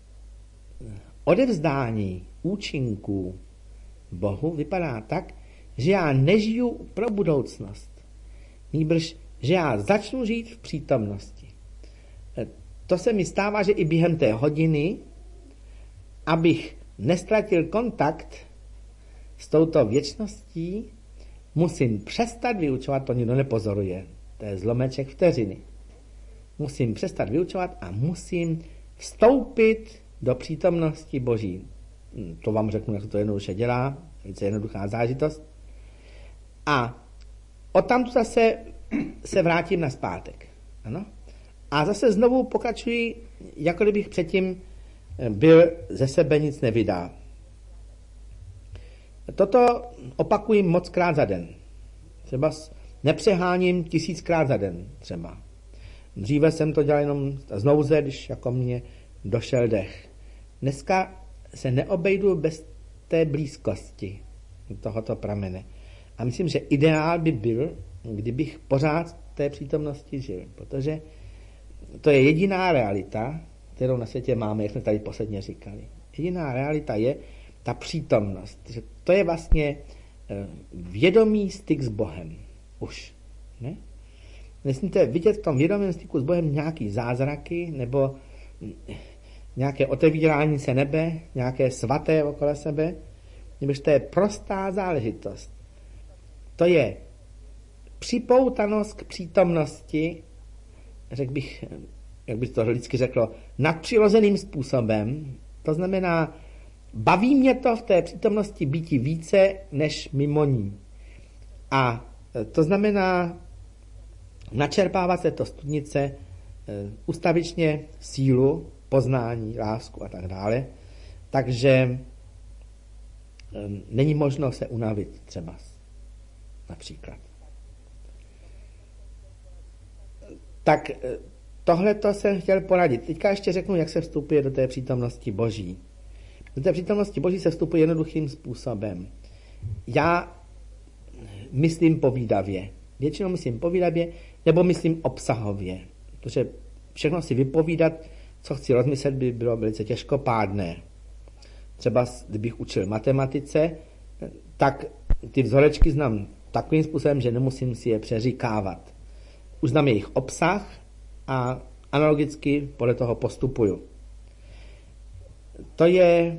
odevzdání účinků Bohu vypadá tak, že já nežiju pro budoucnost. Nýbrž, že já začnu žít v přítomnosti. To se mi stává, že i během té hodiny, abych nestratil kontakt s touto věčností, musím přestat vyučovat, to nikdo nepozoruje. To je zlomeček vteřiny. Musím přestat vyučovat a musím vstoupit do přítomnosti Boží. To vám řeknu, jak to jednoduše dělá, velice jednoduchá zážitost. A odtamtud zase se vrátím nazpátek. Ano? A zase znovu pokračuji, jako kdybych předtím byl ze sebe nic nevydal. Toto opakuji mockrát za den. Třeba nepřeháním 1000krát za den třeba. Dříve jsem to dělal jenom z nouze, když jako mě došel dech. Dneska se neobejdu bez té blízkosti tohoto pramene. A myslím, že ideál by byl, kdybych pořád v té přítomnosti žil, protože to je jediná realita, kterou na světě máme, jak jsme tady posledně říkali. Jediná realita je ta přítomnost. Že to je vlastně vědomý styk s Bohem. Už. Ne? Nesmíte vidět v tom vědomém styku s Bohem nějaký zázraky nebo nějaké otevírání se nebe, nějaké svaté okolo sebe, nebož to je prostá záležitost. To je připoutanost k přítomnosti, řekl bych, jak by to lidsky řeklo, nadpřirozeným způsobem. To znamená, baví mě to v té přítomnosti býti více než mimo ní. A to znamená načerpávat se to studnice ustavičně sílu, poznání, lásku a tak dále. Takže není možno se unavit třeba například. Tak tohleto jsem chtěl poradit. Teďka ještě řeknu, jak se vstupuje do té přítomnosti Boží. Do té přítomnosti Boží se vstupuje jednoduchým způsobem. Já myslím povídavě. Většinou myslím povídavě, nebo myslím obsahově. Protože všechno si vypovídat, co chci rozmyslet, by bylo velice těžkopádné. Třeba kdybych učil matematice, tak ty vzorečky znám takovým způsobem, že nemusím si je přeříkávat. Už znám jejich obsah a analogicky podle toho postupuju. To je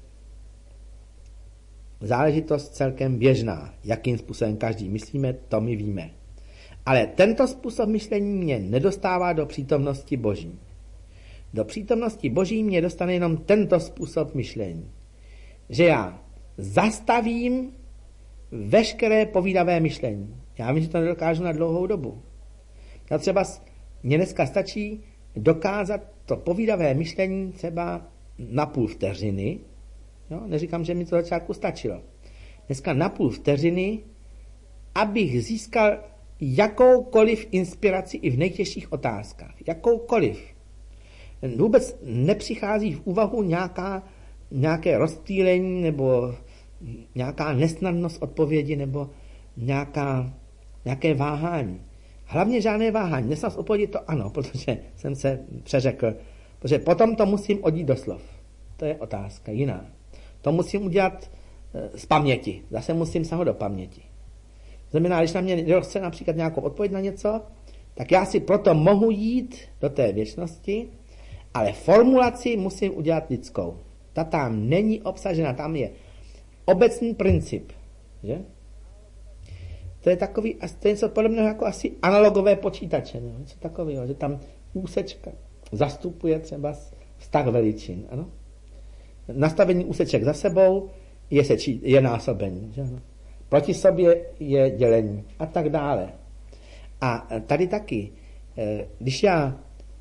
záležitost celkem běžná. Jakým způsobem každý myslíme, to my víme. Ale tento způsob myšlení mě nedostává do přítomnosti Boží. Do přítomnosti Boží mě dostane jenom tento způsob myšlení. Že já zastavím veškeré povídavé myšlení. Já vím, že to nedokážu na dlouhou dobu. Já třeba mně dneska stačí dokázat to povídavé myšlení třeba na půl vteřiny. Jo? Neříkám, že mi to začátku stačilo. Dneska na půl vteřiny, abych získal jakoukoliv inspiraci i v nejtěžších otázkách. Jakoukoliv. Vůbec nepřichází v úvahu nějaké rozptýlení nebo nějaká nesnadnost odpovědi nebo nějaké váhání. Hlavně žádné váhání. Nesnadnost odpovědi to ano, protože jsem se přeřekl. Protože potom to musím odít do slov. To je otázka jiná. To musím udělat z paměti. Zase musím sahat do paměti. Znamená, když na mě někdo chce například nějakou odpověď na něco, tak já si proto mohu jít do té věčnosti, ale formulaci musím udělat lidskou. Ta tam není obsažena, tam je obecný princip. Že? To je takový, to je něco podobného jako asi analogové počítače. Ne? Něco takového, že tam úsečka zastupuje třeba vztah veličin. Ano? Nastavení úseček za sebou je násobení. Že? Proti sobě je dělení a tak dále. A tady taky, když já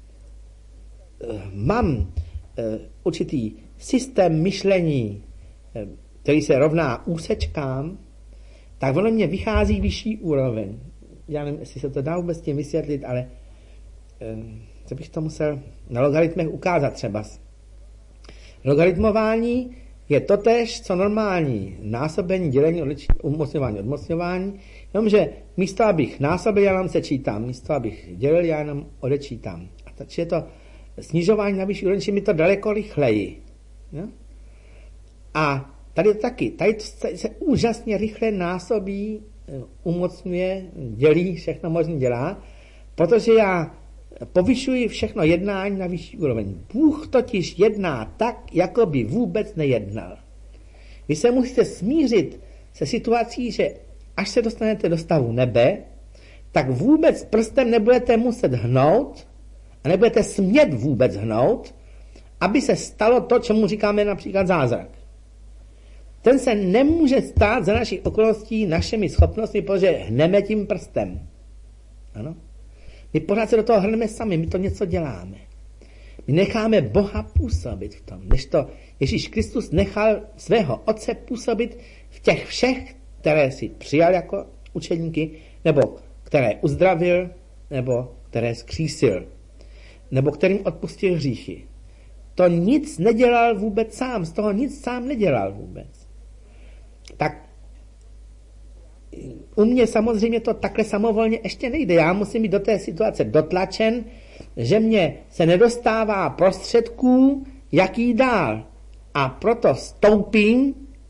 mám určitý systém myšlení, který se rovná úsečkám, tak ono mě vychází vyšší úroveň. Já nevím, jestli se to dá vůbec tím vysvětlit, ale co bych to musel na logaritmech ukázat třeba. Logaritmování je totéž, co normální násobení, dělení, umocňování, odmocňování, jenomže místo, abych násobil, já jenom sečítám, místo, abych dělil, já jenom odečítám. A takže je to snižování na vyšší úroveň, mi to daleko rychleji. No? A tady taky, tady se úžasně rychle násobí, umocňuje, dělí, všechno možný dělá, protože já povyšuji všechno jednání na vyšší úroveň. Bůh totiž jedná tak, jako by vůbec nejednal. Vy se musíte smířit se situací, že až se dostanete do stavu nebe, tak vůbec prstem nebudete muset hnout a nebudete smět vůbec hnout, aby se stalo to, čemu říkáme například zázrak. Ten se nemůže stát za našich okolností našimi schopnostmi, protože hneme tím prstem. Ano? My pořád se do toho hrneme sami, my to něco děláme. My necháme Boha působit v tom, než to Ježíš Kristus nechal svého Otce působit v těch všech, které si přijal jako učedníky, nebo které uzdravil, nebo které zkřísil, nebo kterým odpustil hříchy. To nic nedělal vůbec sám, z toho nic sám nedělal vůbec. Tak u mě samozřejmě to takhle samovolně ještě nejde. Já musím být do té situace dotlačen, že mě se nedostává prostředků, jak jít dál. A proto vstoupím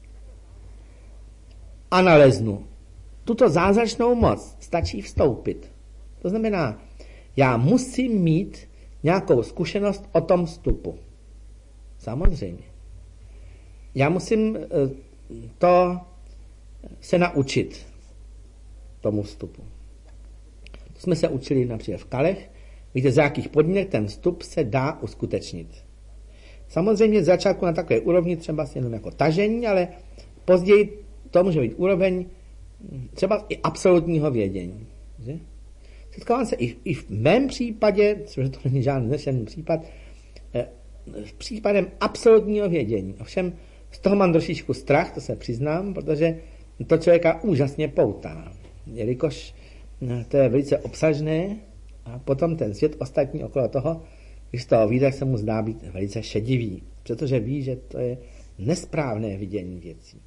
a naleznu. Tuto zázračnou moc stačí vstoupit. To znamená, já musím mít nějakou zkušenost o tom vstupu. Samozřejmě. Já musím to se naučit tomu vstupu. To jsme se učili například v Kalech. Víte, za jakých podmínek ten vstup se dá uskutečnit. Samozřejmě z začátku na takové úrovni třeba jenom jako tažení, ale později to může být úroveň třeba i absolutního vědění. Že? Setkávám se i v mém případě, což to není žádný znešený případ, s případem absolutního vědění. Ovšem z toho mám trošičku strach, to se přiznám, protože to člověka úžasně poutá. Jelikož to je velice obsažné a potom ten svět ostatní okolo toho, když z toho ví, se mu zdá být velice šedivý, protože ví, že to je nesprávné vidění věcí.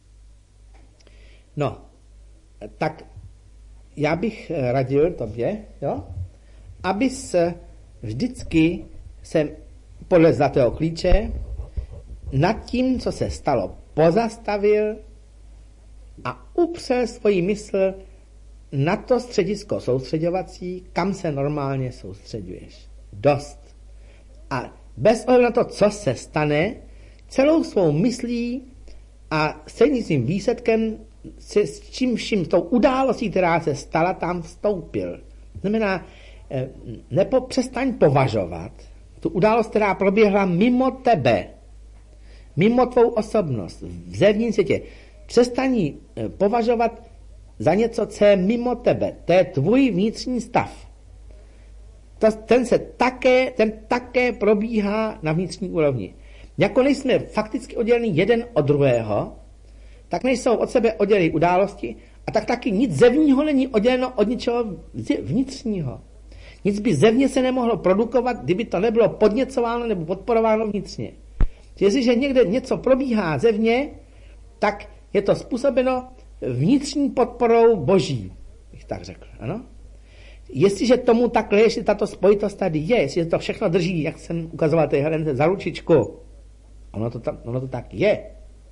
No, tak já bych radil tobě, jo, abys vždycky se podle zlatého klíče nad tím, co se stalo, pozastavil a upřel svoji mysl na to středisko soustředovací, kam se normálně soustředuješ. Dost. A bez ohledu na to, co se stane, celou svou myslí a stejným svým výsledkem s čím vším, s tou událostí, která se stala, tam vstoupil. Znamená, přestaň považovat tu událost, která proběhla mimo tebe, mimo tvou osobnost, v zevním světě. Přestaň ji považovat za něco, co je mimo tebe. To je tvůj vnitřní stav. Ten také probíhá na vnitřní úrovni. Jako nejsme fakticky oddělení jeden od druhého, tak nejsou od sebe oddělení události a tak taky nic zevního není odděleno od ničeho vnitřního. Nic by zevně se nemohlo produkovat, kdyby to nebylo podněcováno nebo podporováno vnitřně. Jestliže někde něco probíhá zevně, tak je to způsobeno vnitřní podporou boží, bych tak řekl. Ano? Jestliže tomu takhle, jestli tato spojitost tady je, jestli to všechno drží, jak jsem ukazoval té hranice za ručičku, ono to tak je,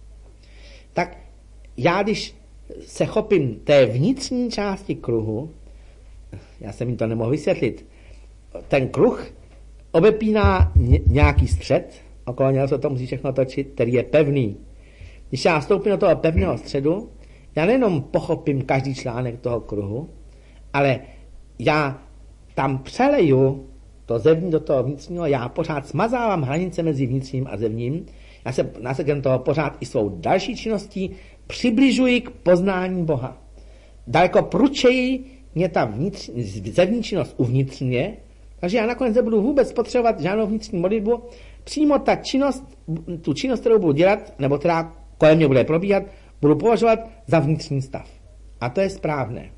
tak já, když se chopím té vnitřní části kruhu, já jsem jim to nemohl vysvětlit, ten kruh obepíná nějaký střed, okolo něho se to musí všechno točit, který je pevný. Když já vstoupím do toho pevného středu, já nejenom pochopím každý článek toho kruhu, ale já tam přeleju to zevní do toho vnitřního, já pořád smazávám hranice mezi vnitřním a zevním, já se následkem toho pořád i svou další činností přibližuji k poznání Boha. Daleko pručeji mě ta zevní činnost uvnitřně, takže já nakonec nebudu vůbec potřebovat žádnou vnitřní modlitbu, přímo tu činnost, kterou budu dělat, nebo která kolem mě bude probíhat, budu považovat za vnitřní stav. A to je správné.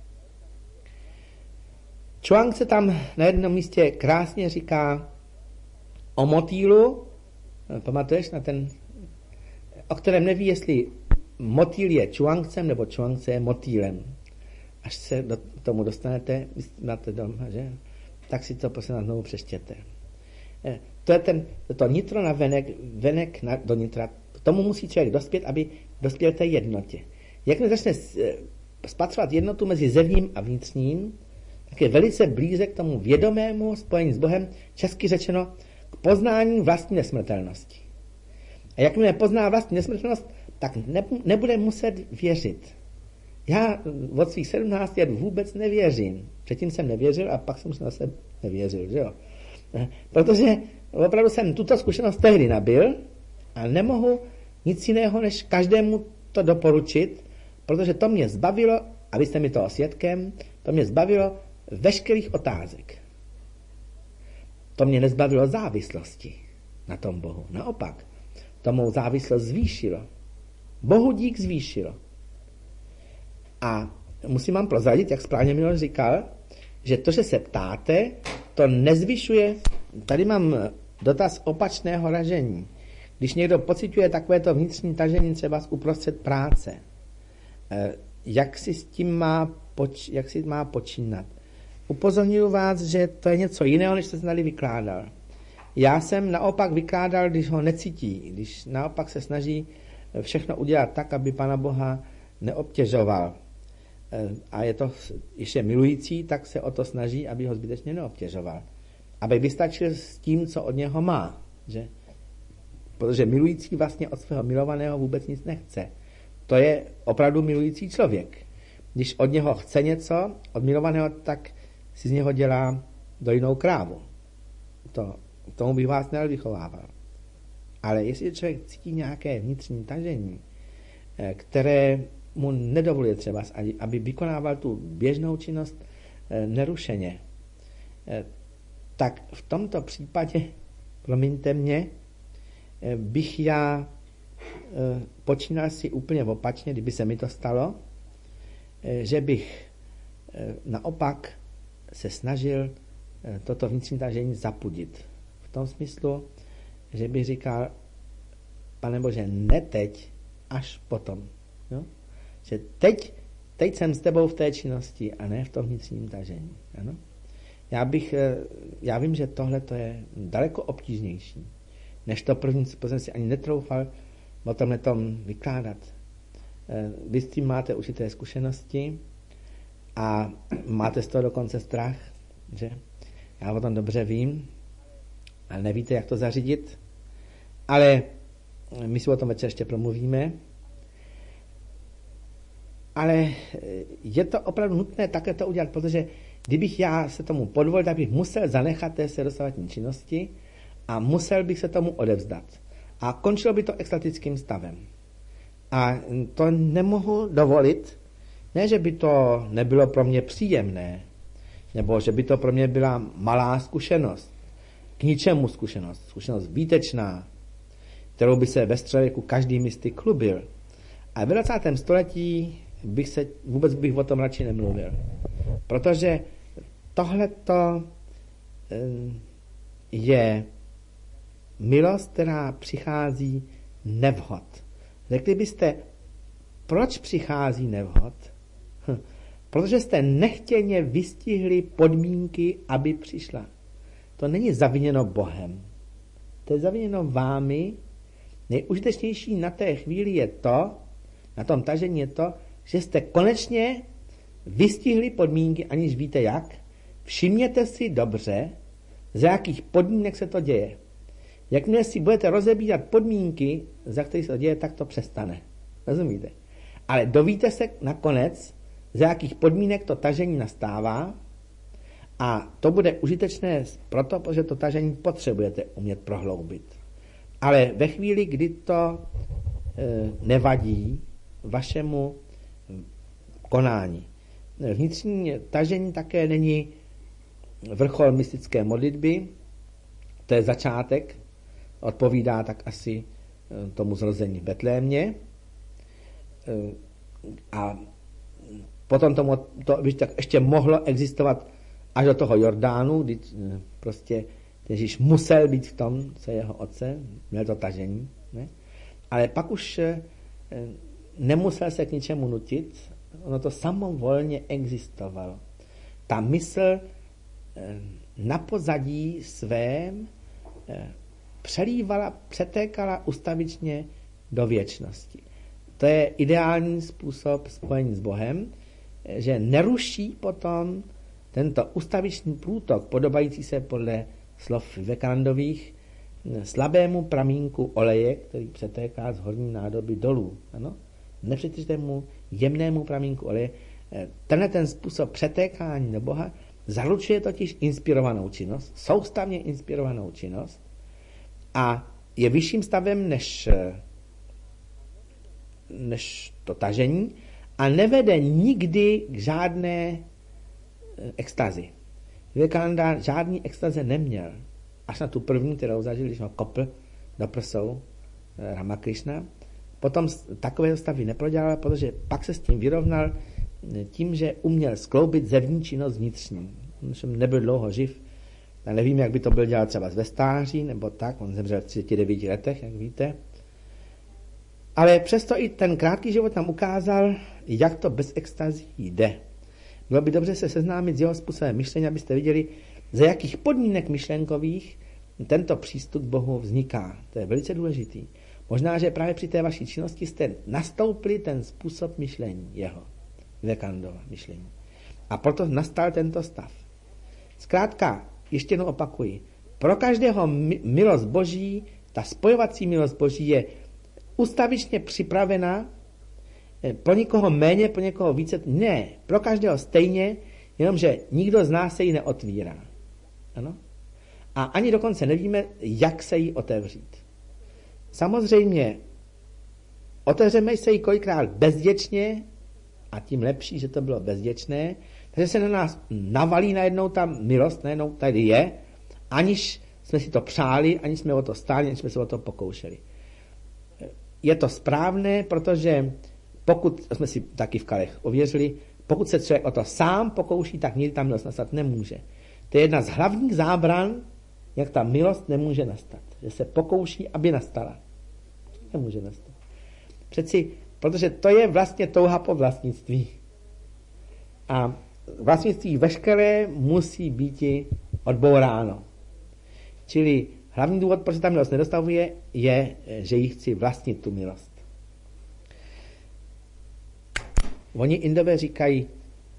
Chuang se tam na jednom místě krásně říká o motýlu, pamatuješ na ten, o kterém neví, jestli motýl je čuangcem nebo čuangce je motýlem. Až se do tomu dostanete, máte doma, že? Tak si to prosím znovu přečtěte. To je to nitro na venek do nitra. K tomu musí člověk dospět, aby dospěl té jednotě. Jakmile začne spatřovat jednotu mezi zevním a vnitřním, tak je velice blíže k tomu vědomému spojení s Bohem, česky řečeno, k poznání vlastní nesmrtelnosti. A jakmile pozná vlastní nesmrtelnost, tak nebude muset věřit. Já od svých 17 let vůbec nevěřím. Předtím jsem nevěřil a pak jsem se zase nevěřil. Že jo? Protože opravdu jsem tuto zkušenost tehdy nabyl a nemohu nic jiného, než každému to doporučit, protože to mě zbavilo, a vy jste mi toho svědkem, to mě zbavilo veškerých otázek. To mě nezbavilo závislosti na tom Bohu. Naopak, to mou závislost zvýšilo. Bohu dík zvýšilo. A musím vám prozradit, jak správně Miloš říkal, že to, že se ptáte, to nezvyšuje. Tady mám dotaz opačného ražení. Když někdo pociťuje takovéto vnitřní tažení třeba uprostřed práce, jak si s tím má počínat? Upozorňuji vás, že to je něco jiného, než jste znali vykládal. Já jsem naopak vykládal, když ho necítí, když naopak se snaží všechno udělat tak, aby Pana Boha neobtěžoval. A je to ještě milující, tak se o to snaží, aby ho zbytečně neobtěžoval. Aby vystačil s tím, co od něho má. Že? Protože milující vlastně od svého milovaného vůbec nic nechce. To je opravdu milující člověk. Když od něho chce něco, od milovaného, tak si z něho dělá dojnou krávu. Tomu bych vás nerad vychovával. Ale jestli člověk cítí nějaké vnitřní tažení, které mu nedovoluje třeba, aby vykonával tu běžnou činnost nerušeně. Tak v tomto případě, promiňte mě, bych já počínal si úplně opačně, kdyby se mi to stalo, že bych naopak se snažil toto vnitřní tažení zapudit. V tom smyslu, že bych říkal, Pane Bože, ne teď, až potom. Jo? Že teď jsem s tebou v té činnosti a ne v tom vnitřním tažení. Ano? Já vím, že tohle to je daleko obtížnější, než to první, co jsem si ani netroufal o tomhle tom vykládat. Vy s tím máte určité zkušenosti a máte z toho dokonce strach, že? Já o tom dobře vím, ale nevíte, jak to zařídit. Ale my si o tom večer ještě promluvíme. Ale je to opravdu nutné také to udělat, protože kdybych já se tomu podvolil, tak bych musel zanechat té své dosavadní činnosti a musel bych se tomu odevzdat. A končilo by to extatickým stavem. A to nemohu dovolit, ne, že by to nebylo pro mě příjemné, nebo že by to pro mě byla malá zkušenost, k ničemu zkušenost výtečná, kterou by se ve středověku každý mystik chlubil. A ve 20. století vůbec bych o tom radši nemluvil. Protože tohleto je milost, která přichází nevhod. Řekli byste, proč přichází nevhod? Protože jste nechtěně vystihli podmínky, aby přišla. To není zaviněno Bohem. To je zaviněno vámi. Nejužitečnější na té chvíli je to, na tom tažení je to, že jste konečně vystihli podmínky, aniž víte jak. Všimněte si dobře, za jakých podmínek se to děje. Jakmile si budete rozebírat podmínky, za které se to děje, tak to přestane. Rozumíte? Ale dovíte se nakonec, za jakých podmínek to tažení nastává, a to bude užitečné proto, protože to tažení potřebujete umět prohloubit. Ale ve chvíli, kdy to nevadí vašemu konání. Vnitřní tažení také není vrchol mystické modlitby, to je začátek, odpovídá tak asi tomu zrození v Betlémě. A potom to by tak ještě mohlo existovat až do toho Jordánu, kdy prostě Ježíš musel být v tom, co je jeho otce, měl to tažení, ne? Ale pak už nemusel se k ničemu nutit, ono to samovolně existovalo. Ta mysl na pozadí svém přetékala ustavičně do věčnosti. To je ideální způsob spojení s Bohem, že neruší potom tento ustavičný průtok, podobající se podle slov Vivekanandových slabému pramínku oleje, který přetéká z horní nádoby dolů. Ano? Nepřetržitém jemnému pramínku oleje. Tenhle ten způsob přetékání do Boha zaručuje totiž inspirovanou činnost, soustavně inspirovanou činnost, a je vyšším stavem než to tažení a nevede nikdy k žádné extazi. Vivekananda žádný extaze neměl. Až na tu první, kterou zažil, když ho kopl do prsou Ramakrishna. Potom takového stavy neprodělal, protože pak se s tím vyrovnal tím, že uměl skloubit zevní činnost vnitřní. On nebyl dlouho živ, tak nevím, jak by to byl dělat třeba ve stáří, nebo tak, on zemřel v 39 letech, jak víte. Ale přesto i ten krátký život nám ukázal, jak to bez extazí jde. Bylo by dobře se seznámit s jeho způsobem myšlení, abyste viděli, za jakých podmínek myšlenkových tento přístup k Bohu vzniká. To je velice důležitý. Možná, že právě při té vaší činnosti jste nastoupili ten způsob myšlení jeho, Vivekanandova myšlení. A proto nastal tento stav. Zkrátka, ještě jednou opakuji, pro každého milost Boží, ta spojovací milost Boží je ustavičně připravena, pro někoho méně, pro někoho více, ne, pro každého stejně, jenomže nikdo z nás se jí neotvírá. Ano? A ani dokonce nevíme, jak se jí otevřít. Samozřejmě otevřeme se jí kolikrát bezděčně a tím lepší, že to bylo bezděčné, takže se na nás navalí najednou ta milost, najednou tady je, aniž jsme si to přáli, aniž jsme o to stáli, aniž jsme se o to pokoušeli. Je to správné, protože pokud jsme si taky v Kalech ověřili, pokud se člověk o to sám pokouší, tak nikdy ta milost nastat nemůže. To je jedna z hlavních zábran, jak ta milost nemůže nastat. Že se pokouší, aby nastala. Nemůže nastat. Přeci, protože to je vlastně touha po vlastnictví. A vlastnictví veškeré musí být odbouráno. Čili hlavní důvod, proč se ta milost nedostavuje, je, že jí chci vlastnit tu milost. Oni Indové říkají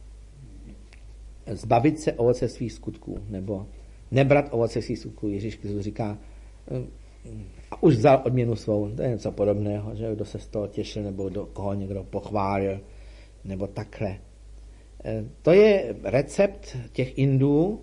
zbavit se ovoce svých skutků, nebo nebrat ovoce svých skutků. Ježíš Kristus říká, a už vzal odměnu svou. To je něco podobného, že kdo se z toho těšil, nebo koho někdo pochválil, nebo takhle. To je recept těch Indů,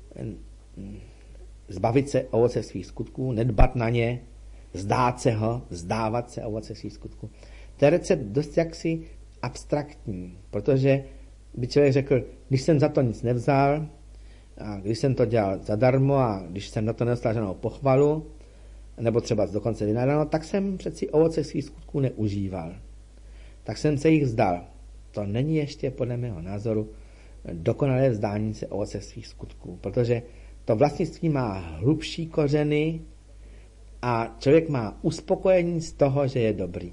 zbavit se ovoce svých skutků, nedbat na ně, zdát se ho, vzdávat se ovoce svých skutků. To je recept dost jaksi abstraktní, protože by člověk řekl, když jsem za to nic nevzal, a když jsem to dělal zadarmo a když jsem na to nedostal žádnou pochvalu, nebo třeba dokonce vynadáno, tak jsem přeci ovoce svých skutků neužíval. Tak jsem se jich vzdal. To není ještě podle mého názoru dokonalé vzdání se ovoce svých skutků, protože to vlastnictví má hlubší kořeny a člověk má uspokojení z toho, že je dobrý.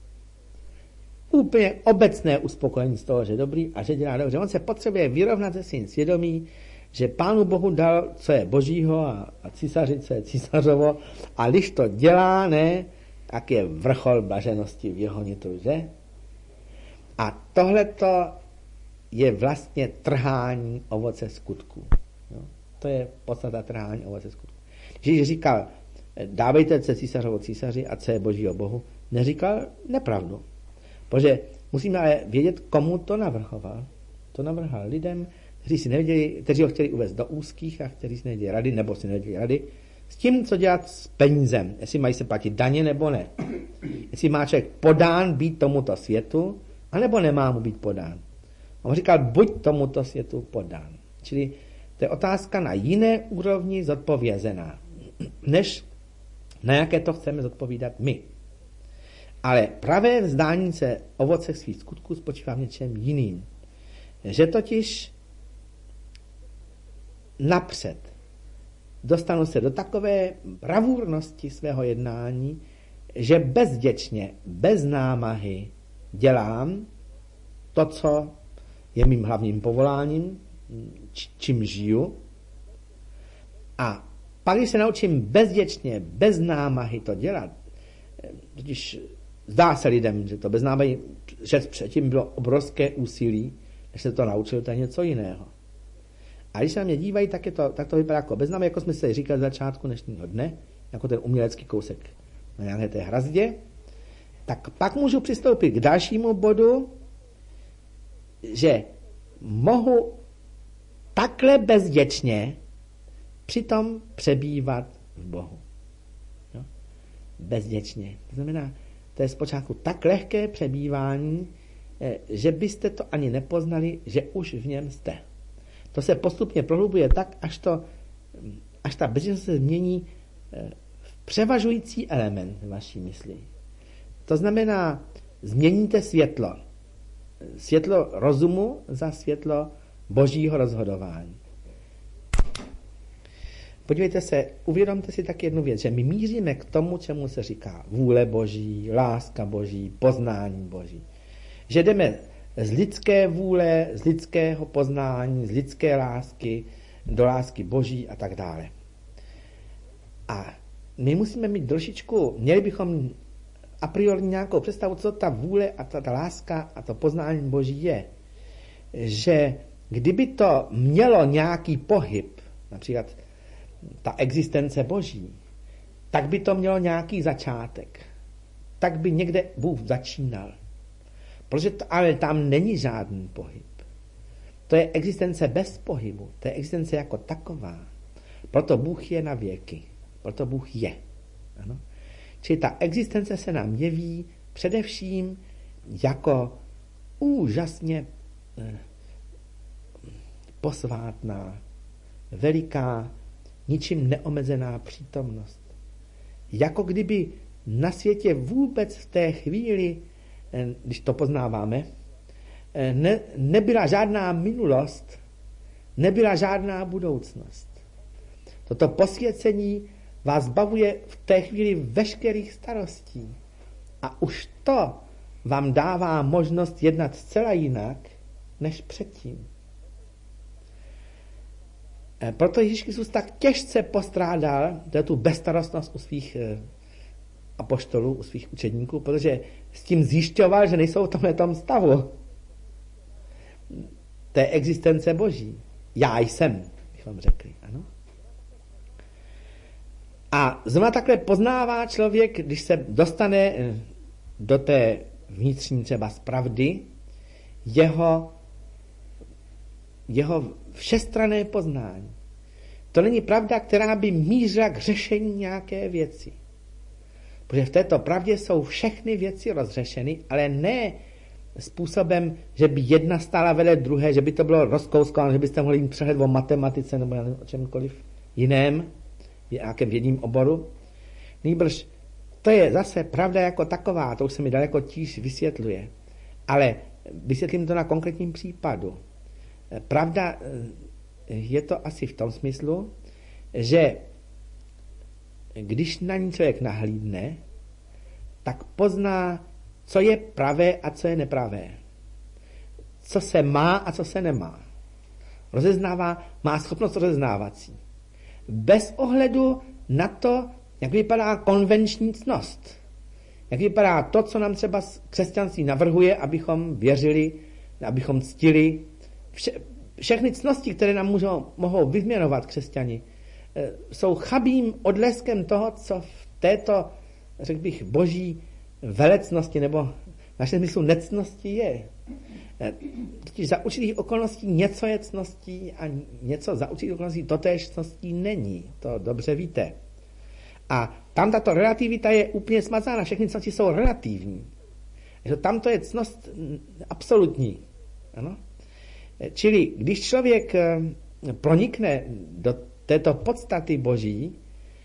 Úplně obecné uspokojení z toho, že je dobrý a že dělá dobře. On se potřebuje vyrovnat se svým svědomí, že Pánu Bohu dal, co je božího a císaři, co je císařovo, a když to dělá, ne, tak je vrchol blaženosti v jeho nitru, že? A tohleto je vlastně trhání ovoce skutků. No, to je podstata trhání ovoce skutků. Když říkal, dávejte, co je císařovo císaři a co je božího Bohu, neříkal nepravdu. Protože musíme ale vědět, komu to navrhoval. To navrhoval lidem, kteří ho chtěli uvést do úzkých a kteří si nevěděli rady, nebo si nevěděli rady, s tím, co dělat s penízem. Jestli mají se platit daně, nebo ne. Jestli má člověk podán být tomuto světu, anebo nemá mu být podán. On říkal, buď tomuto světu podán. Čili to je otázka na jiné úrovni zodpovězená, než na jaké to chceme zodpovídat my. Ale pravé vzdání se ovoce svých skutků spočívá v něčem jiným. Že totiž napřed dostanu se do takové bravurnosti svého jednání, že bezděčně, bez námahy dělám to, co je mým hlavním povoláním, čím žiju. A pak, když se naučím bezděčně, bez námahy to dělat, totiž zdá se lidem, že to bez námahy, že předtím bylo obrovské úsilí, než se to naučil, to je něco jiného. A když se na mě dívají, tak to vypadá jako bez námahy, jako jsme si říkali z začátku dnešního dne, jako ten umělecký kousek na nějaké té hrazdě, tak pak můžu přistoupit k dalšímu bodu, že mohu takhle bezděčně přitom přebývat v Bohu. No? Bezděčně. To znamená, to je zpočátku tak lehké přebývání, že byste to ani nepoznali, že už v něm jste. To se postupně prohlubuje tak, až ta bezděčnost se změní v převažující element vaší mysli. To znamená, změníte světlo. Světlo rozumu za světlo božího rozhodování. Podívejte se, uvědomte si tak jednu věc, že my míříme k tomu, čemu se říká vůle boží, láska boží, poznání boží. Že jdeme z lidské vůle, z lidského poznání, z lidské lásky do lásky boží a tak dále. A my musíme mít trošičku, měli bychom a priori nějakou představu, co ta vůle a ta láska a to poznání boží je. Že kdyby to mělo nějaký pohyb, například ta existence boží, tak by to mělo nějaký začátek. Tak by někde Bůh začínal. Protože to, ale tam není žádný pohyb. To je existence bez pohybu. To je existence jako taková. Proto Bůh je na věky. Proto Bůh je. Ano? Čili ta existence se nám jeví především jako úžasně posvátná, veliká, ničím neomezená přítomnost. Jako kdyby na světě vůbec v té chvíli, když to poznáváme, nebyla žádná minulost, nebyla žádná budoucnost. Toto posvěcení vás zbavuje v té chvíli veškerých starostí. A už to vám dává možnost jednat zcela jinak, než předtím. Proto Ježíš Kristus tak těžce postrádal tu bezstarostnost u svých apoštolů, u svých učedníků, protože s tím zjišťoval, že nejsou v tomhletom stavu té existence Boží. Já jsem, bych vám řekli. Ano? A zrovna takhle poznává člověk, když se dostane do té vnitřní třeba pravdy, jeho všestranné poznání. To není pravda, která by mířila k řešení nějaké věci. Protože v této pravdě jsou všechny věci rozřešeny, ale ne způsobem, že by jedna stála vedle druhé, že by to bylo rozkouskováno, že byste mohli mít přehled o matematice nebo o čemkoliv jiném, v nějakém jedním oboru. Nýbrž to je zase pravda jako taková, to už se mi daleko tíž vysvětluje. Ale vysvětlím to na konkrétním případu. Pravda je to asi v tom smyslu, že když na ní člověk nahlídne, tak pozná, co je pravé a co je nepravé. Co se má a co se nemá. Rozeznává, má schopnost rozeznávací. Bez ohledu na to, jak vypadá konvenční ctnost. Jak vypadá to, co nám třeba křesťanství navrhuje, abychom věřili, abychom ctili. Všechny ctnosti, které nám mohou vyzměnovat křesťani, jsou chabým odleskem toho, co v této, řekl bych, boží velecnosti nebo v našem smyslu nectnosti je. Totiž za určitých okolností něco je ctností a něco za určitých okolností totéž ctností není. To dobře víte. A tam tato relativita je úplně smazána. Všechny ctnosti jsou relativní. Tam to je ctnost absolutní. Ano? Čili když člověk pronikne do této podstaty boží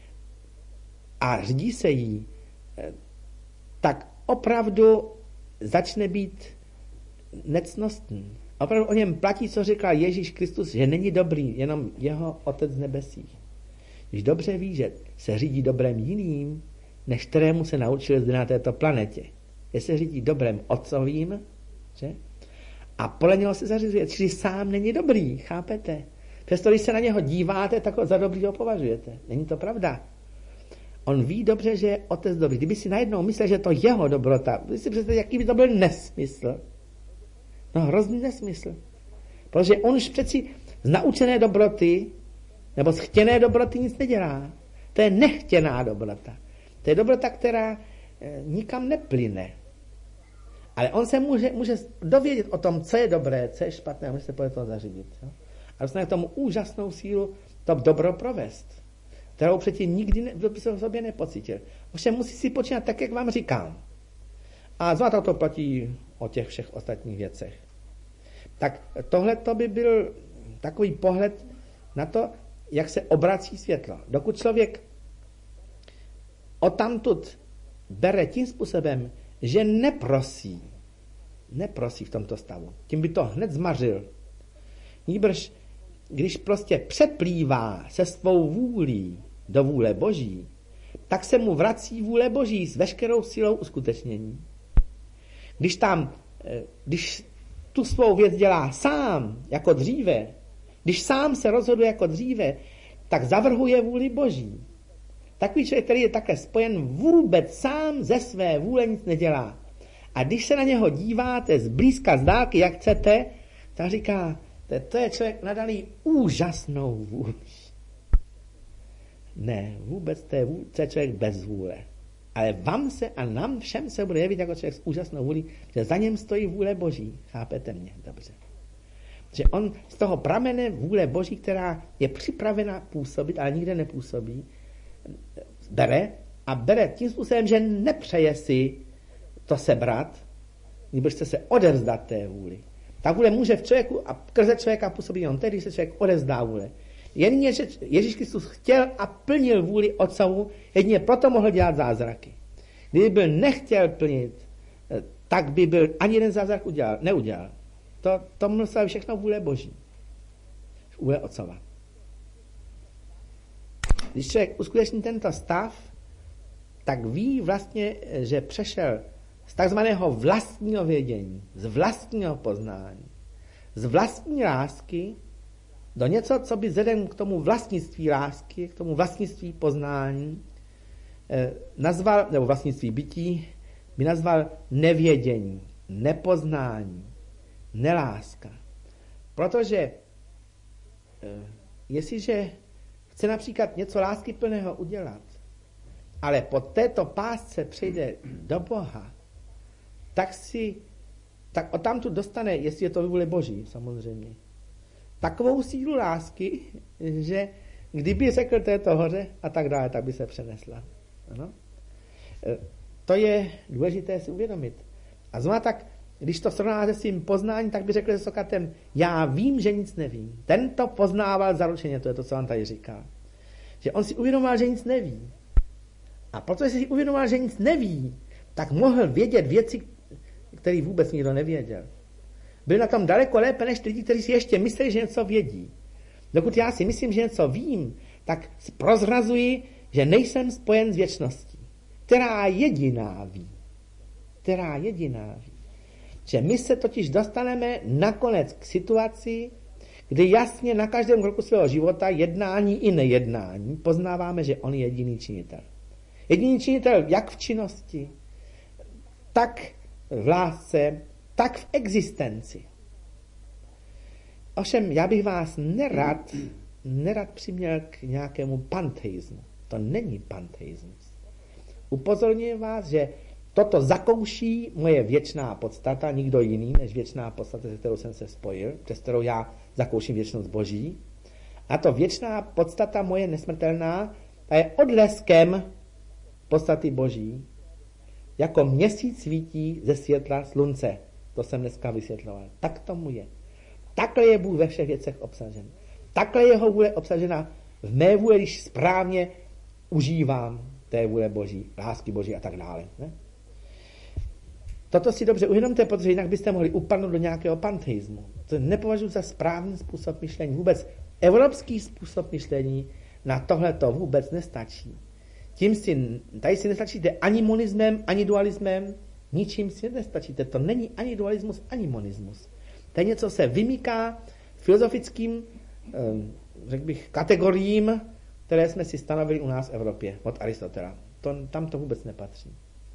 a řídí se jí, tak opravdu začne být nectnostný. Opravdu o něm platí, co říkal Ježíš Kristus, že není dobrý jenom jeho Otec z nebesí. Když dobře ví, že se řídí dobrem jiným, než kterému se naučil zde na této planetě. Je se řídí dobrem otcovým, že? A podle něho se zařizuje, čili sám není dobrý, chápete? Přesto, když se na něho díváte, tak ho za dobrýho považujete. Není to pravda. On ví dobře, že je Otec dobrý. Kdyby si najednou myslel, že to jeho dobrota, když si představit, jaký by to byl nesmysl. No hrozný nesmysl. Protože on už přeci z naučené dobroty nebo z chtěné dobroty nic nedělá. To je nechtěná dobrota. To je dobrota, která nikam neplyne. Ale on se může dovědět o tom, co je dobré, co je špatné, a může se podle toho zařídit. Jo? A dostane k tomu úžasnou sílu to dobro provést, kterou předtím nikdy by se v sobě nepocítil. Ovšem musí si počínat tak, jak vám říkám. A znovu to platí o těch všech ostatních věcech. Tak tohle to by byl takový pohled na to, jak se obrací světlo. Dokud člověk odtamtud bere tím způsobem, že neprosí v tomto stavu. Tím by to hned zmařil. Nýbrž, když prostě přeplývá se svou vůlí do vůle Boží, tak se mu vrací vůle Boží s veškerou silou uskutečnění. Když tu svou věc dělá sám, jako dříve, když sám se rozhoduje jako dříve, tak zavrhuje vůli Boží. Takový člověk, který je také spojen, vůbec sám ze své vůle nic nedělá. A když se na něho díváte zblízka, z dálky, jak chcete, tak říká, to je člověk nadaný úžasnou vůli. Ne, vůbec to je člověk bez vůle. Ale vám se a nám všem se bude jevit jako člověk s úžasnou vůlí, že za něm stojí vůle Boží. Chápete mě? Dobře. Že on z toho pramene vůle Boží, která je připravena působit, ale nikde nepůsobí, bere tím způsobem, že nepřeje si to sebrat, nebo chce se odevzdat té vůli. Ta vůle může v člověku a skrze člověka působí jen tehdy, když se člověk odevzdá vůle. Jedině, že Ježíš Kristus chtěl a plnil vůli Otcovu, jedině proto mohl dělat zázraky. Kdyby byl nechtěl plnit, tak by byl ani jeden zázrak neudělal. To musela všechno vůle Boží. Vůle Otcova. Když člověk uskuteční tento stav, tak ví vlastně, že přešel z takzvaného vlastního vědění, z vlastního poznání, z vlastní lásky do něco, co by vzhledem k tomu vlastnictví lásky, k tomu vlastnictví poznání nazval, nebo vlastnictví bytí, by nazval nevědění, nepoznání, neláska. Protože jestliže chce například něco láskyplného udělat, ale po této pásce přejde do Boha, tak odtamtud dostane, jestli je to vůle Boží, samozřejmě, takovou sílu lásky, že kdyby řekl této hoře a tak dále, tak by se přenesla. Ano? To je důležité si uvědomit. A znovu tak, když to srovná se svým poznáním, tak by řekl se Sokratem, já vím, že nic nevím. Ten to poznával zaručeně, to je to, co on tady říká. Že on si uvědomoval, že nic neví. A protože si uvědomoval, že nic neví, tak mohl vědět věci, které vůbec nikdo nevěděl. Byl na tom daleko lépe než lidi, kteří si ještě mysleli, že něco vědí. Dokud já si myslím, že něco vím, tak prozrazuji, že nejsem spojen s věčností, která jediná ví. Že my se totiž dostaneme nakonec k situaci, kdy jasně na každém kroku svého života, jednání i nejednání, poznáváme, že on je jediný činitel. Jediný činitel jak v činnosti, tak v lásce, tak v existenci. Ovšem, já bych vás nerad přiměl k nějakému panteismu. To není panteismus. Upozorňuji vás, že toto zakouší moje věčná podstata, nikdo jiný než věčná podstata, se kterou jsem se spojil, přes kterou já zakouším věčnost Boží. A to věčná podstata moje nesmrtelná, ta je odleskem podstaty Boží, jako měsíc svítí ze světla slunce. To jsem dneska vysvětloval. Tak tomu je. Takhle je Bůh ve všech věcech obsažen. Takhle je jeho vůle obsažena v mé vůle, když správně užívám té vůle Boží, lásky Boží a tak dále. Ne? Toto si dobře uvědomte, protože jinak byste mohli upadnout do nějakého panteismu. To nepovažuji za správný způsob myšlení. Vůbec evropský způsob myšlení na tohle to vůbec nestačí. Tady si nestačíte ani monismem, ani dualismem, ničím si nestačíte. To není ani dualismus, ani monismus. To je něco, se vymyká filozofickým, řekl bych, kategoriím, které jsme si stanovili u nás v Evropě od Aristotela. Tam to vůbec nepatří.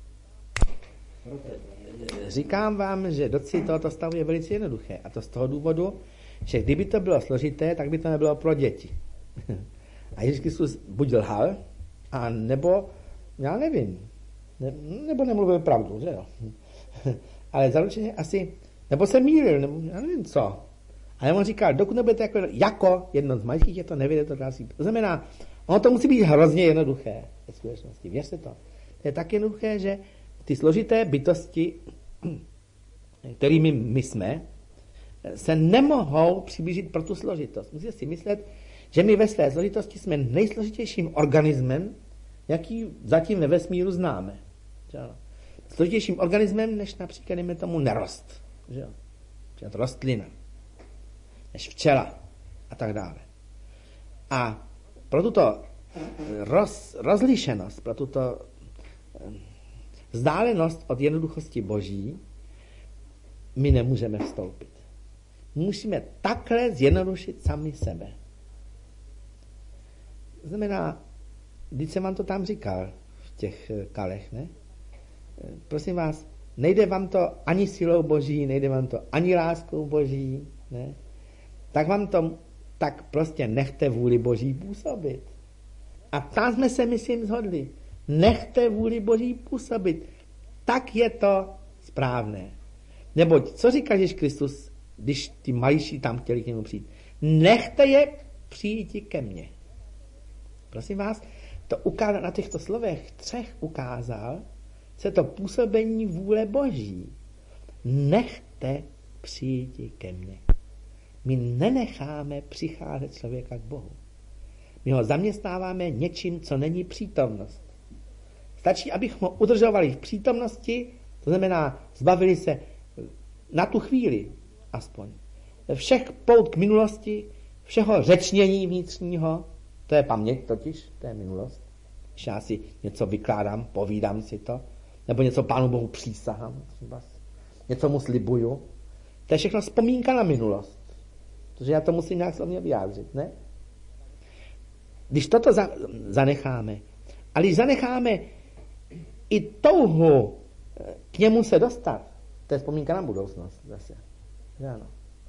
Říkám vám, že docílit tohoto stavu je velice jednoduché. A to z toho důvodu, že kdyby to bylo složité, tak by to nebylo pro děti. A Ježíš Kristus buď lhal, a nebo, já nevím, nebo nemluvil pravdu, že jo. Ale zaručeně asi, nebo se mýlil, nebo já nevím co. Ale on říkal, dokud nebudete jako jedno z maličkých, je to nevědět, to dál si. To znamená, ono to musí být hrozně jednoduché ve skutečnosti. Věřte to. To je tak jednoduché, že ty složité bytosti, kterými my jsme, se nemohou přiblížit pro tu složitost. Musíte si myslet, že my ve své složitosti jsme nejsložitějším organismem, jaký zatím ve vesmíru známe. Složitějším organismem, než například dejme tomu nerost. Rostlina. Než včela. A tak dále. A pro tuto rozlišenost, pro tuto vzdálenost od jednoduchosti Boží, my nemůžeme vstoupit. Musíme takhle zjednodušit sami sebe. Znamená, když jsem vám to tam říkal v těch kalech, ne? Prosím vás, nejde vám to ani silou Boží, nejde vám to ani láskou Boží, ne? Tak prostě nechte vůli Boží působit. A tam jsme se, myslím, shodli. Nechte vůli Boží působit. Tak je to správné. Neboť, co říká Ježíš Kristus, když ty malíši tam chtěli k němu přijít? Nechte je přijít ke mně. Prosím vás, to ukázal na těchto slovech 3 ukázal se to působení vůle Boží. Nechte přijít ke mně. My nenecháme přicházet člověka k Bohu. My ho zaměstnáváme něčím, co není přítomnost. Stačí, abychom ho udržovali v přítomnosti, to znamená, zbavili se na tu chvíli aspoň všech pout k minulosti, všeho řečnění vnitřního, to je paměť totiž, to je minulost. Když já si něco vykládám, povídám si to, nebo něco Pánu Bohu přísahám, třeba něco mu slibuju, to je všechno vzpomínka na minulost. Protože já to musím nějak slovně vyjádřit, ne? Když toto zanecháme, a když zanecháme i touhu k němu se dostat, to je vzpomínka na budoucnost zase. Ano.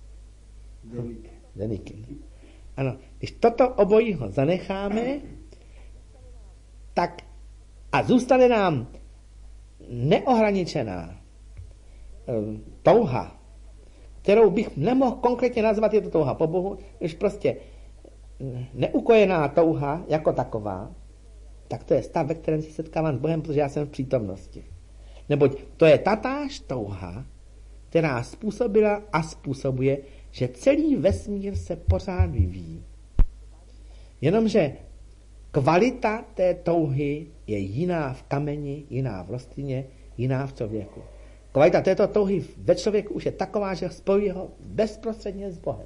Deníky. Ano, když toto obojího zanecháme, tak a zůstane nám neohraničená touha, kterou bych nemohl konkrétně nazvat, je to touha po Bohu, když prostě neukojená touha jako taková, tak to je stav, ve kterém se setkávám s Bohem, protože já jsem v přítomnosti. Neboť to je tatáž touha, která způsobila a způsobuje, že celý vesmír se pořád vyvíjí. Jenomže kvalita té touhy je jiná v kameni, jiná v rostlině, jiná v člověku. Kvalita této touhy ve člověku už je taková, že spojuje ho bezprostředně s Bohem.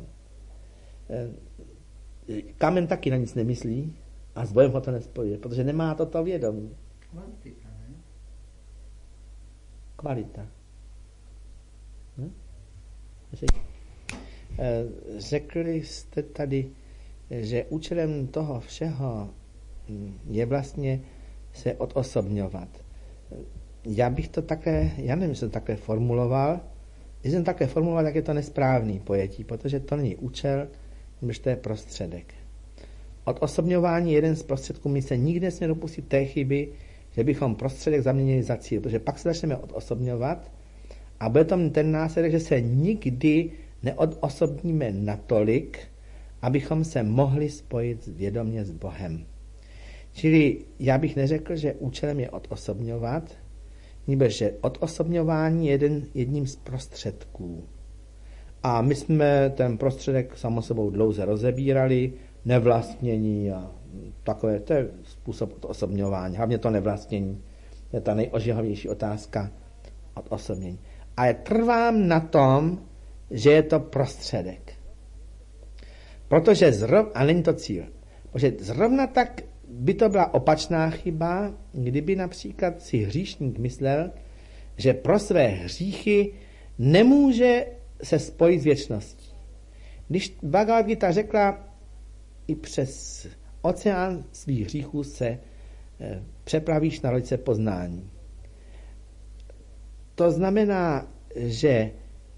Kamen taky na nic nemyslí a s Bohem ho to nespojuje, protože nemá toto vědomí. Kvantika, ne? Kvalita. Řekli jste tady, že účelem toho všeho je vlastně se odosobňovat. Já bych to také, já nevím, jestli to takhle formuloval. Když jsem takhle formuloval, tak je to nesprávný pojetí, protože to není účel, než to je prostředek. Odosobňování je jeden z prostředků, my se nikdy nesmíme dopustit té chyby, že bychom prostředek zaměnili za cíl, protože pak se začneme odosobňovat a bude to ten následek, že se nikdy neodosobníme natolik, abychom se mohli spojit vědomě s Bohem. Čili já bych neřekl, že účelem je odosobňovat, nebož že odosobňování je jedním z prostředků. A my jsme ten prostředek samo sebou dlouze rozebírali, nevlastnění a takové, to je způsob odosobňování, hlavně to nevlastnění. To je ta nejožehavější otázka odosobnění. Ale trvám na tom, že je to prostředek. Protože a není to cíl. Protože zrovna tak by to byla opačná chyba, kdyby například si hříšník myslel, že pro své hříchy nemůže se spojit s věčností. Když Bhagavad Gita řekla, i přes oceán svých hříchů se přeplavíš na lodice poznání. To znamená, že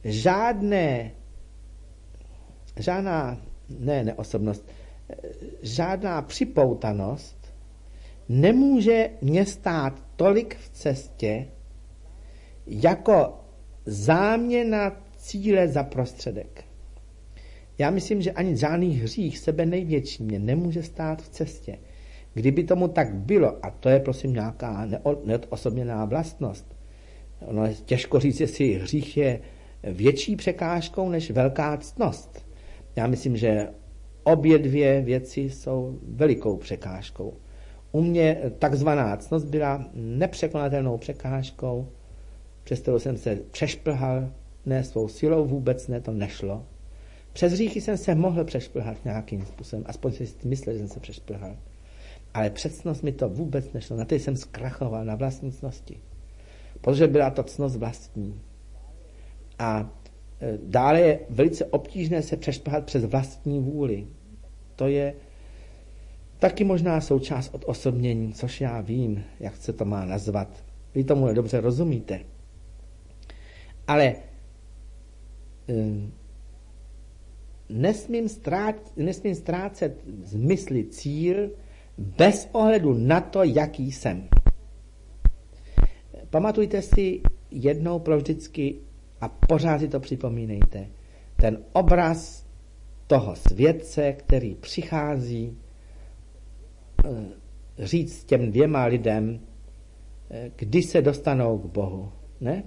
žádná připoutanost nemůže mě stát tolik v cestě, jako záměna cíle za prostředek. Já myslím, že ani žádný hřích sebe největší mě nemůže stát v cestě. Kdyby tomu tak bylo, a to je prosím nějaká neodosobněná vlastnost, ono je těžko říct, jestli hřích je větší překážkou než velká ctnost. Já myslím, že obě dvě věci jsou velikou překážkou. U mě takzvaná ctnost byla nepřekonatelnou překážkou, přes kterou jsem se přešplhal, ne svou silou, vůbec ne, to nešlo. Přes hříchy jsem se mohl přešplhat nějakým způsobem, aspoň si myslel, že jsem se přešplhal. Ale před ctnost mi to vůbec nešlo, na to jsem zkrachoval na vlastní ctnosti. Protože byla to ctnost vlastní. A dále je velice obtížné se přešplhat přes vlastní vůli. To je taky možná součást odosobnění, což já vím, jak se to má nazvat. Vy tomu dobře rozumíte. Ale nesmím ztrácet z mysli cíl bez ohledu na to, jaký jsem. Pamatujte si jednou provždycky a pořád si to připomínejte. Ten obraz toho světce, který přichází říct těm dvěma lidem, kdy se dostanou k Bohu. Ne?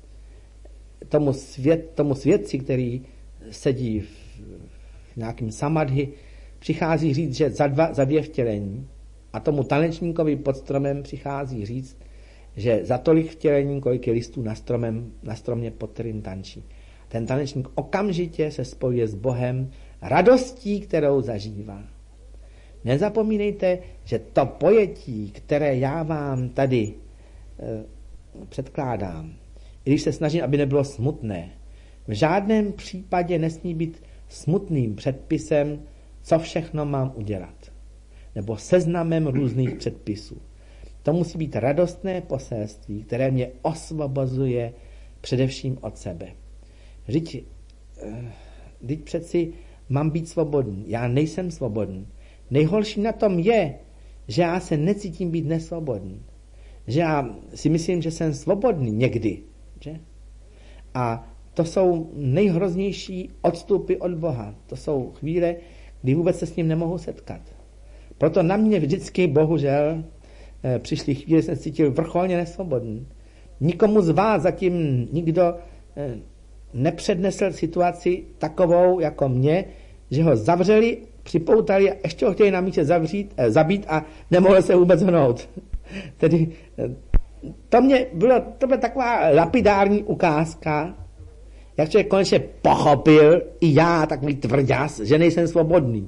Tomu svědci, který sedí v nějakým samadhi, přichází říct, že za 2 vtělení. A tomu tanečníkovi pod stromem přichází říct, že za tolik vtělení, kolik je listů na stromě, pod kterým tančí. Ten tanečník okamžitě se spojuje s Bohem radostí, kterou zažívá. Nezapomínejte, že to pojetí, které já vám tady předkládám, i když se snažím, aby nebylo smutné, v žádném případě nesmí být smutným předpisem, co všechno mám udělat, nebo seznamem různých předpisů. To musí být radostné poselství, které mě osvobozuje především od sebe. Vždyť přeci mám být svobodný. Já nejsem svobodný. Nejhorší na tom je, že já se necítím být nesvobodný. Že já si myslím, že jsem svobodný někdy. Že? A to jsou nejhroznější odstupy od Boha. To jsou chvíle, kdy vůbec se s ním nemohu setkat. Proto na mě vždycky, bohužel, přišly chvíle, jsem cítil vrcholně nesvobodný. Nikomu z vás zatím nikdo nepřednesl situaci takovou jako mě, že ho zavřeli, připoutali a ještě ho chtěli na místě zabít a nemohl se vůbec hnout. Tedy to byla taková lapidární ukázka, jak člověk konečně pochopil, i já takový tvrďas, že nejsem svobodný.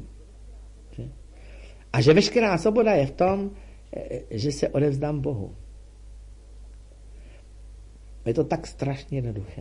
A že veškerá svoboda je v tom, že se odevzdám Bohu. Je to tak strašně jednoduché.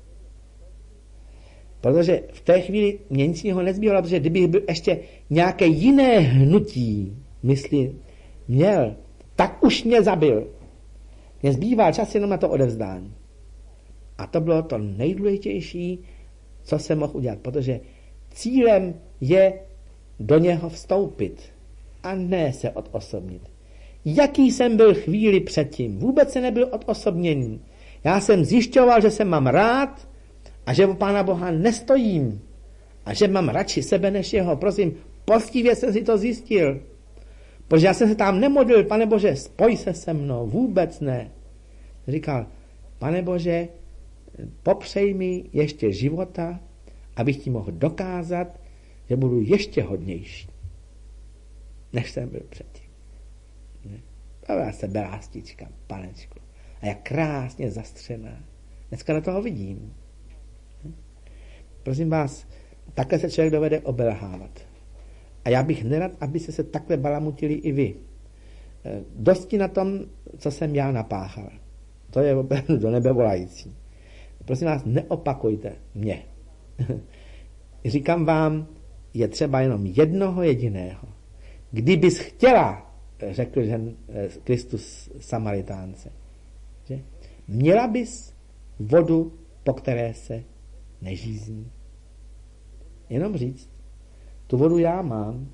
Protože v té chvíli mě nic jiného nezbývalo, protože kdybych byl ještě nějaké jiné hnutí mysli měl, tak už mě zabil. Mně zbývá čas jenom na to odevzdání. A to bylo to nejdůležitější, co jsem mohl udělat, protože cílem je do něho vstoupit a ne se odosobnit. Jaký jsem byl chvíli předtím, vůbec se nebyl odosobněný. Já jsem zjišťoval, že se mám rád a že u Pána Boha nestojím a že mám radši sebe než jeho. Prosím, poctivě jsem si to zjistil, protože já jsem se tam nemodlil, Pane Bože, spoj se se mnou, vůbec ne. Říkal, Pane Bože, popřej mi ještě života, abych ti mohl dokázat, že budu ještě hodnější, než jsem byl předtím. To byla sebelástička, panečku. A jak krásně zastřená. Dneska na toho vidím. Prosím vás, takhle se člověk dovede obelhávat. A já bych nerad, aby se takhle balamutili i vy. Dosti na tom, co jsem já napáchal. To je opravdu do nebe volající. Prosím vás, neopakujte mě. Říkám vám, je třeba jenom jednoho jediného. Kdybys chtěla, řekl Kristus Samaritánce, že? Měla bys vodu, po které se nežízní. Jenom říct, tu vodu já mám.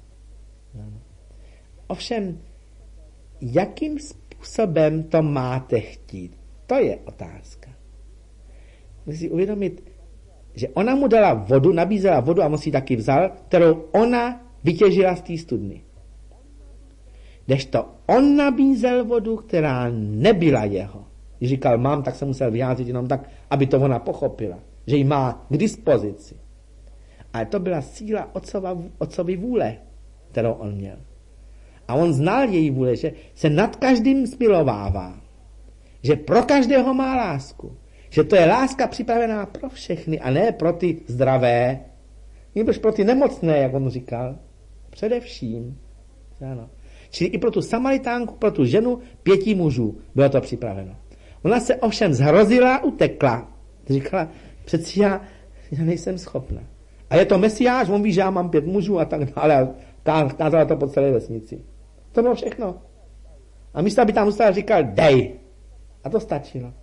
Ovšem, jakým způsobem to máte chtít? To je otázka. Musí si uvědomit, že ona mu dala vodu, nabízela vodu a on si ji taky vzal, kterou ona vytěžila z té studny. Kdežto on nabízel vodu, která nebyla jeho. Když říkal mám, tak se musel vyjádřit jenom tak, aby to ona pochopila, že ji má k dispozici. Ale to byla síla otcovy vůle, kterou on měl. A on znal její vůle, že se nad každým smilovává, že pro každého má lásku, že to je láska připravená pro všechny a ne pro ty zdravé, nebož pro ty nemocné, jak on říkal, především. Ano. Čili i pro tu Samaritánku, pro tu ženu 5 mužů bylo to připraveno. Ona se ovšem zhrozila, utekla. Říkala, přeci já nejsem schopna. A je to Mesiáš, on ví, že já mám 5 mužů a tak dále. Kázala to po celé vesnici. To bylo všechno. A místo, aby tam zůstal, říkal, dej. A to stačilo.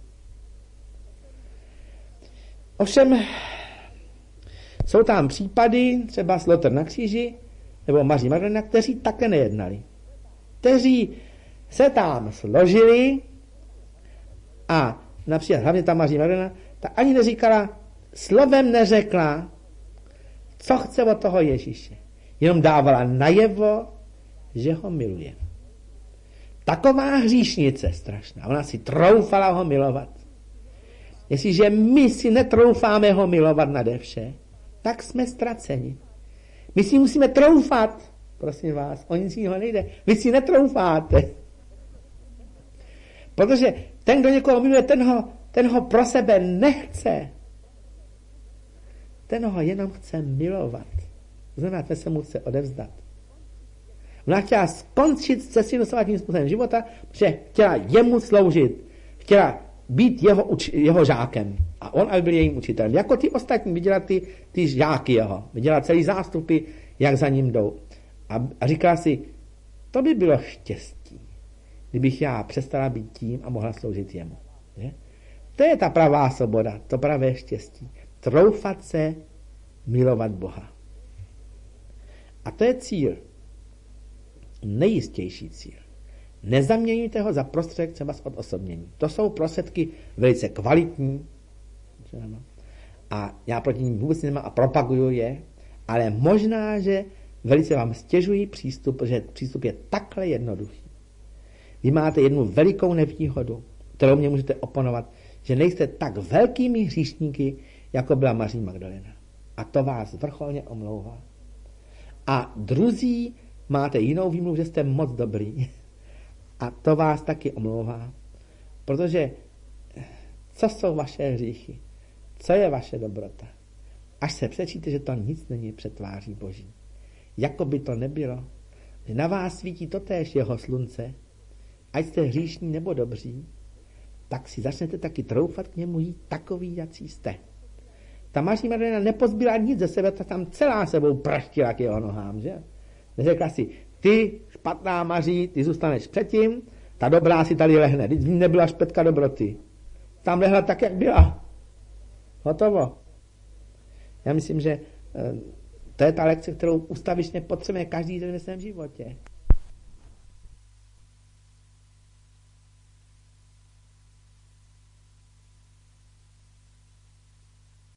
Ovšem, jsou tam případy, třeba Lotr na kříži, nebo Maří Magdalena, kteří také nejednali. Kteří se tam složili a například hlavně ta Maří Magdalena, ta ani neříkala, slovem neřekla, co chce od toho Ježíše. Jenom dávala najevo, že ho miluje. taková hříšnice strašná. Ona si troufala ho milovat. Jestliže my si netroufáme ho milovat nade vše, tak jsme ztraceni. My si musíme troufat, prosím vás, o nic jiného nejde. Vy si netroufáte. Protože ten, kdo někoho miluje, ten ho pro sebe nechce. Ten ho jenom chce milovat. Znamená, ten se mu chce odevzdat. Ona chtěla skončit se svým dosavadním způsobem života, protože chtěla jemu sloužit. Chtěla být jeho žákem. A on aby byl jejím učitelem. Jako ty ostatní, viděla ty žáky jeho. Viděla celý zástupy, jak za ním jdou. A říkala si, to by bylo štěstí, kdybych já přestala být tím a mohla sloužit jemu. Že? To je ta pravá svoboda, to pravé štěstí. Troufat se milovat Boha. A to je cíl. Nejistější cíl. Nezaměňujte ho za prostředek třeba od osobnění. To jsou prostředky velice kvalitní. A já proti ním vůbec nemám a propaguju je, ale možná, že velice vám stěžují přístup, že přístup je takhle jednoduchý. Vy máte jednu velikou nevýhodu, kterou mě můžete oponovat, že nejste tak velkými hříšníky, jako byla Maří Magdalena. A to vás vrcholně omlouvá. A druzí máte jinou výmluvu, že jste moc dobrý. A to vás taky omlouvá. Protože co jsou vaše hříchy? Co je vaše dobrota? Až se přečíte, že to nic není před tváří Boží. Jako by to nebylo. Že na vás svítí totéž jeho slunce. Ať jste hříšní nebo dobří, tak si začnete taky troufat k němu jít takový, jací jste. Ta Maří Magdalena nepozbyla nic ze sebe, ta tam celá sebou praštila k jeho nohám, že? Neřekla si, ty špatná Maří, ty zůstaneš předtím, ta dobrá si tady lehne. Vždyť nebyla špetka dobroty. Tam lehla tak, jak byla. Hotovo. Já myslím, že to je ta lekce, kterou ustavičně potřebuje každý den ve svém životě.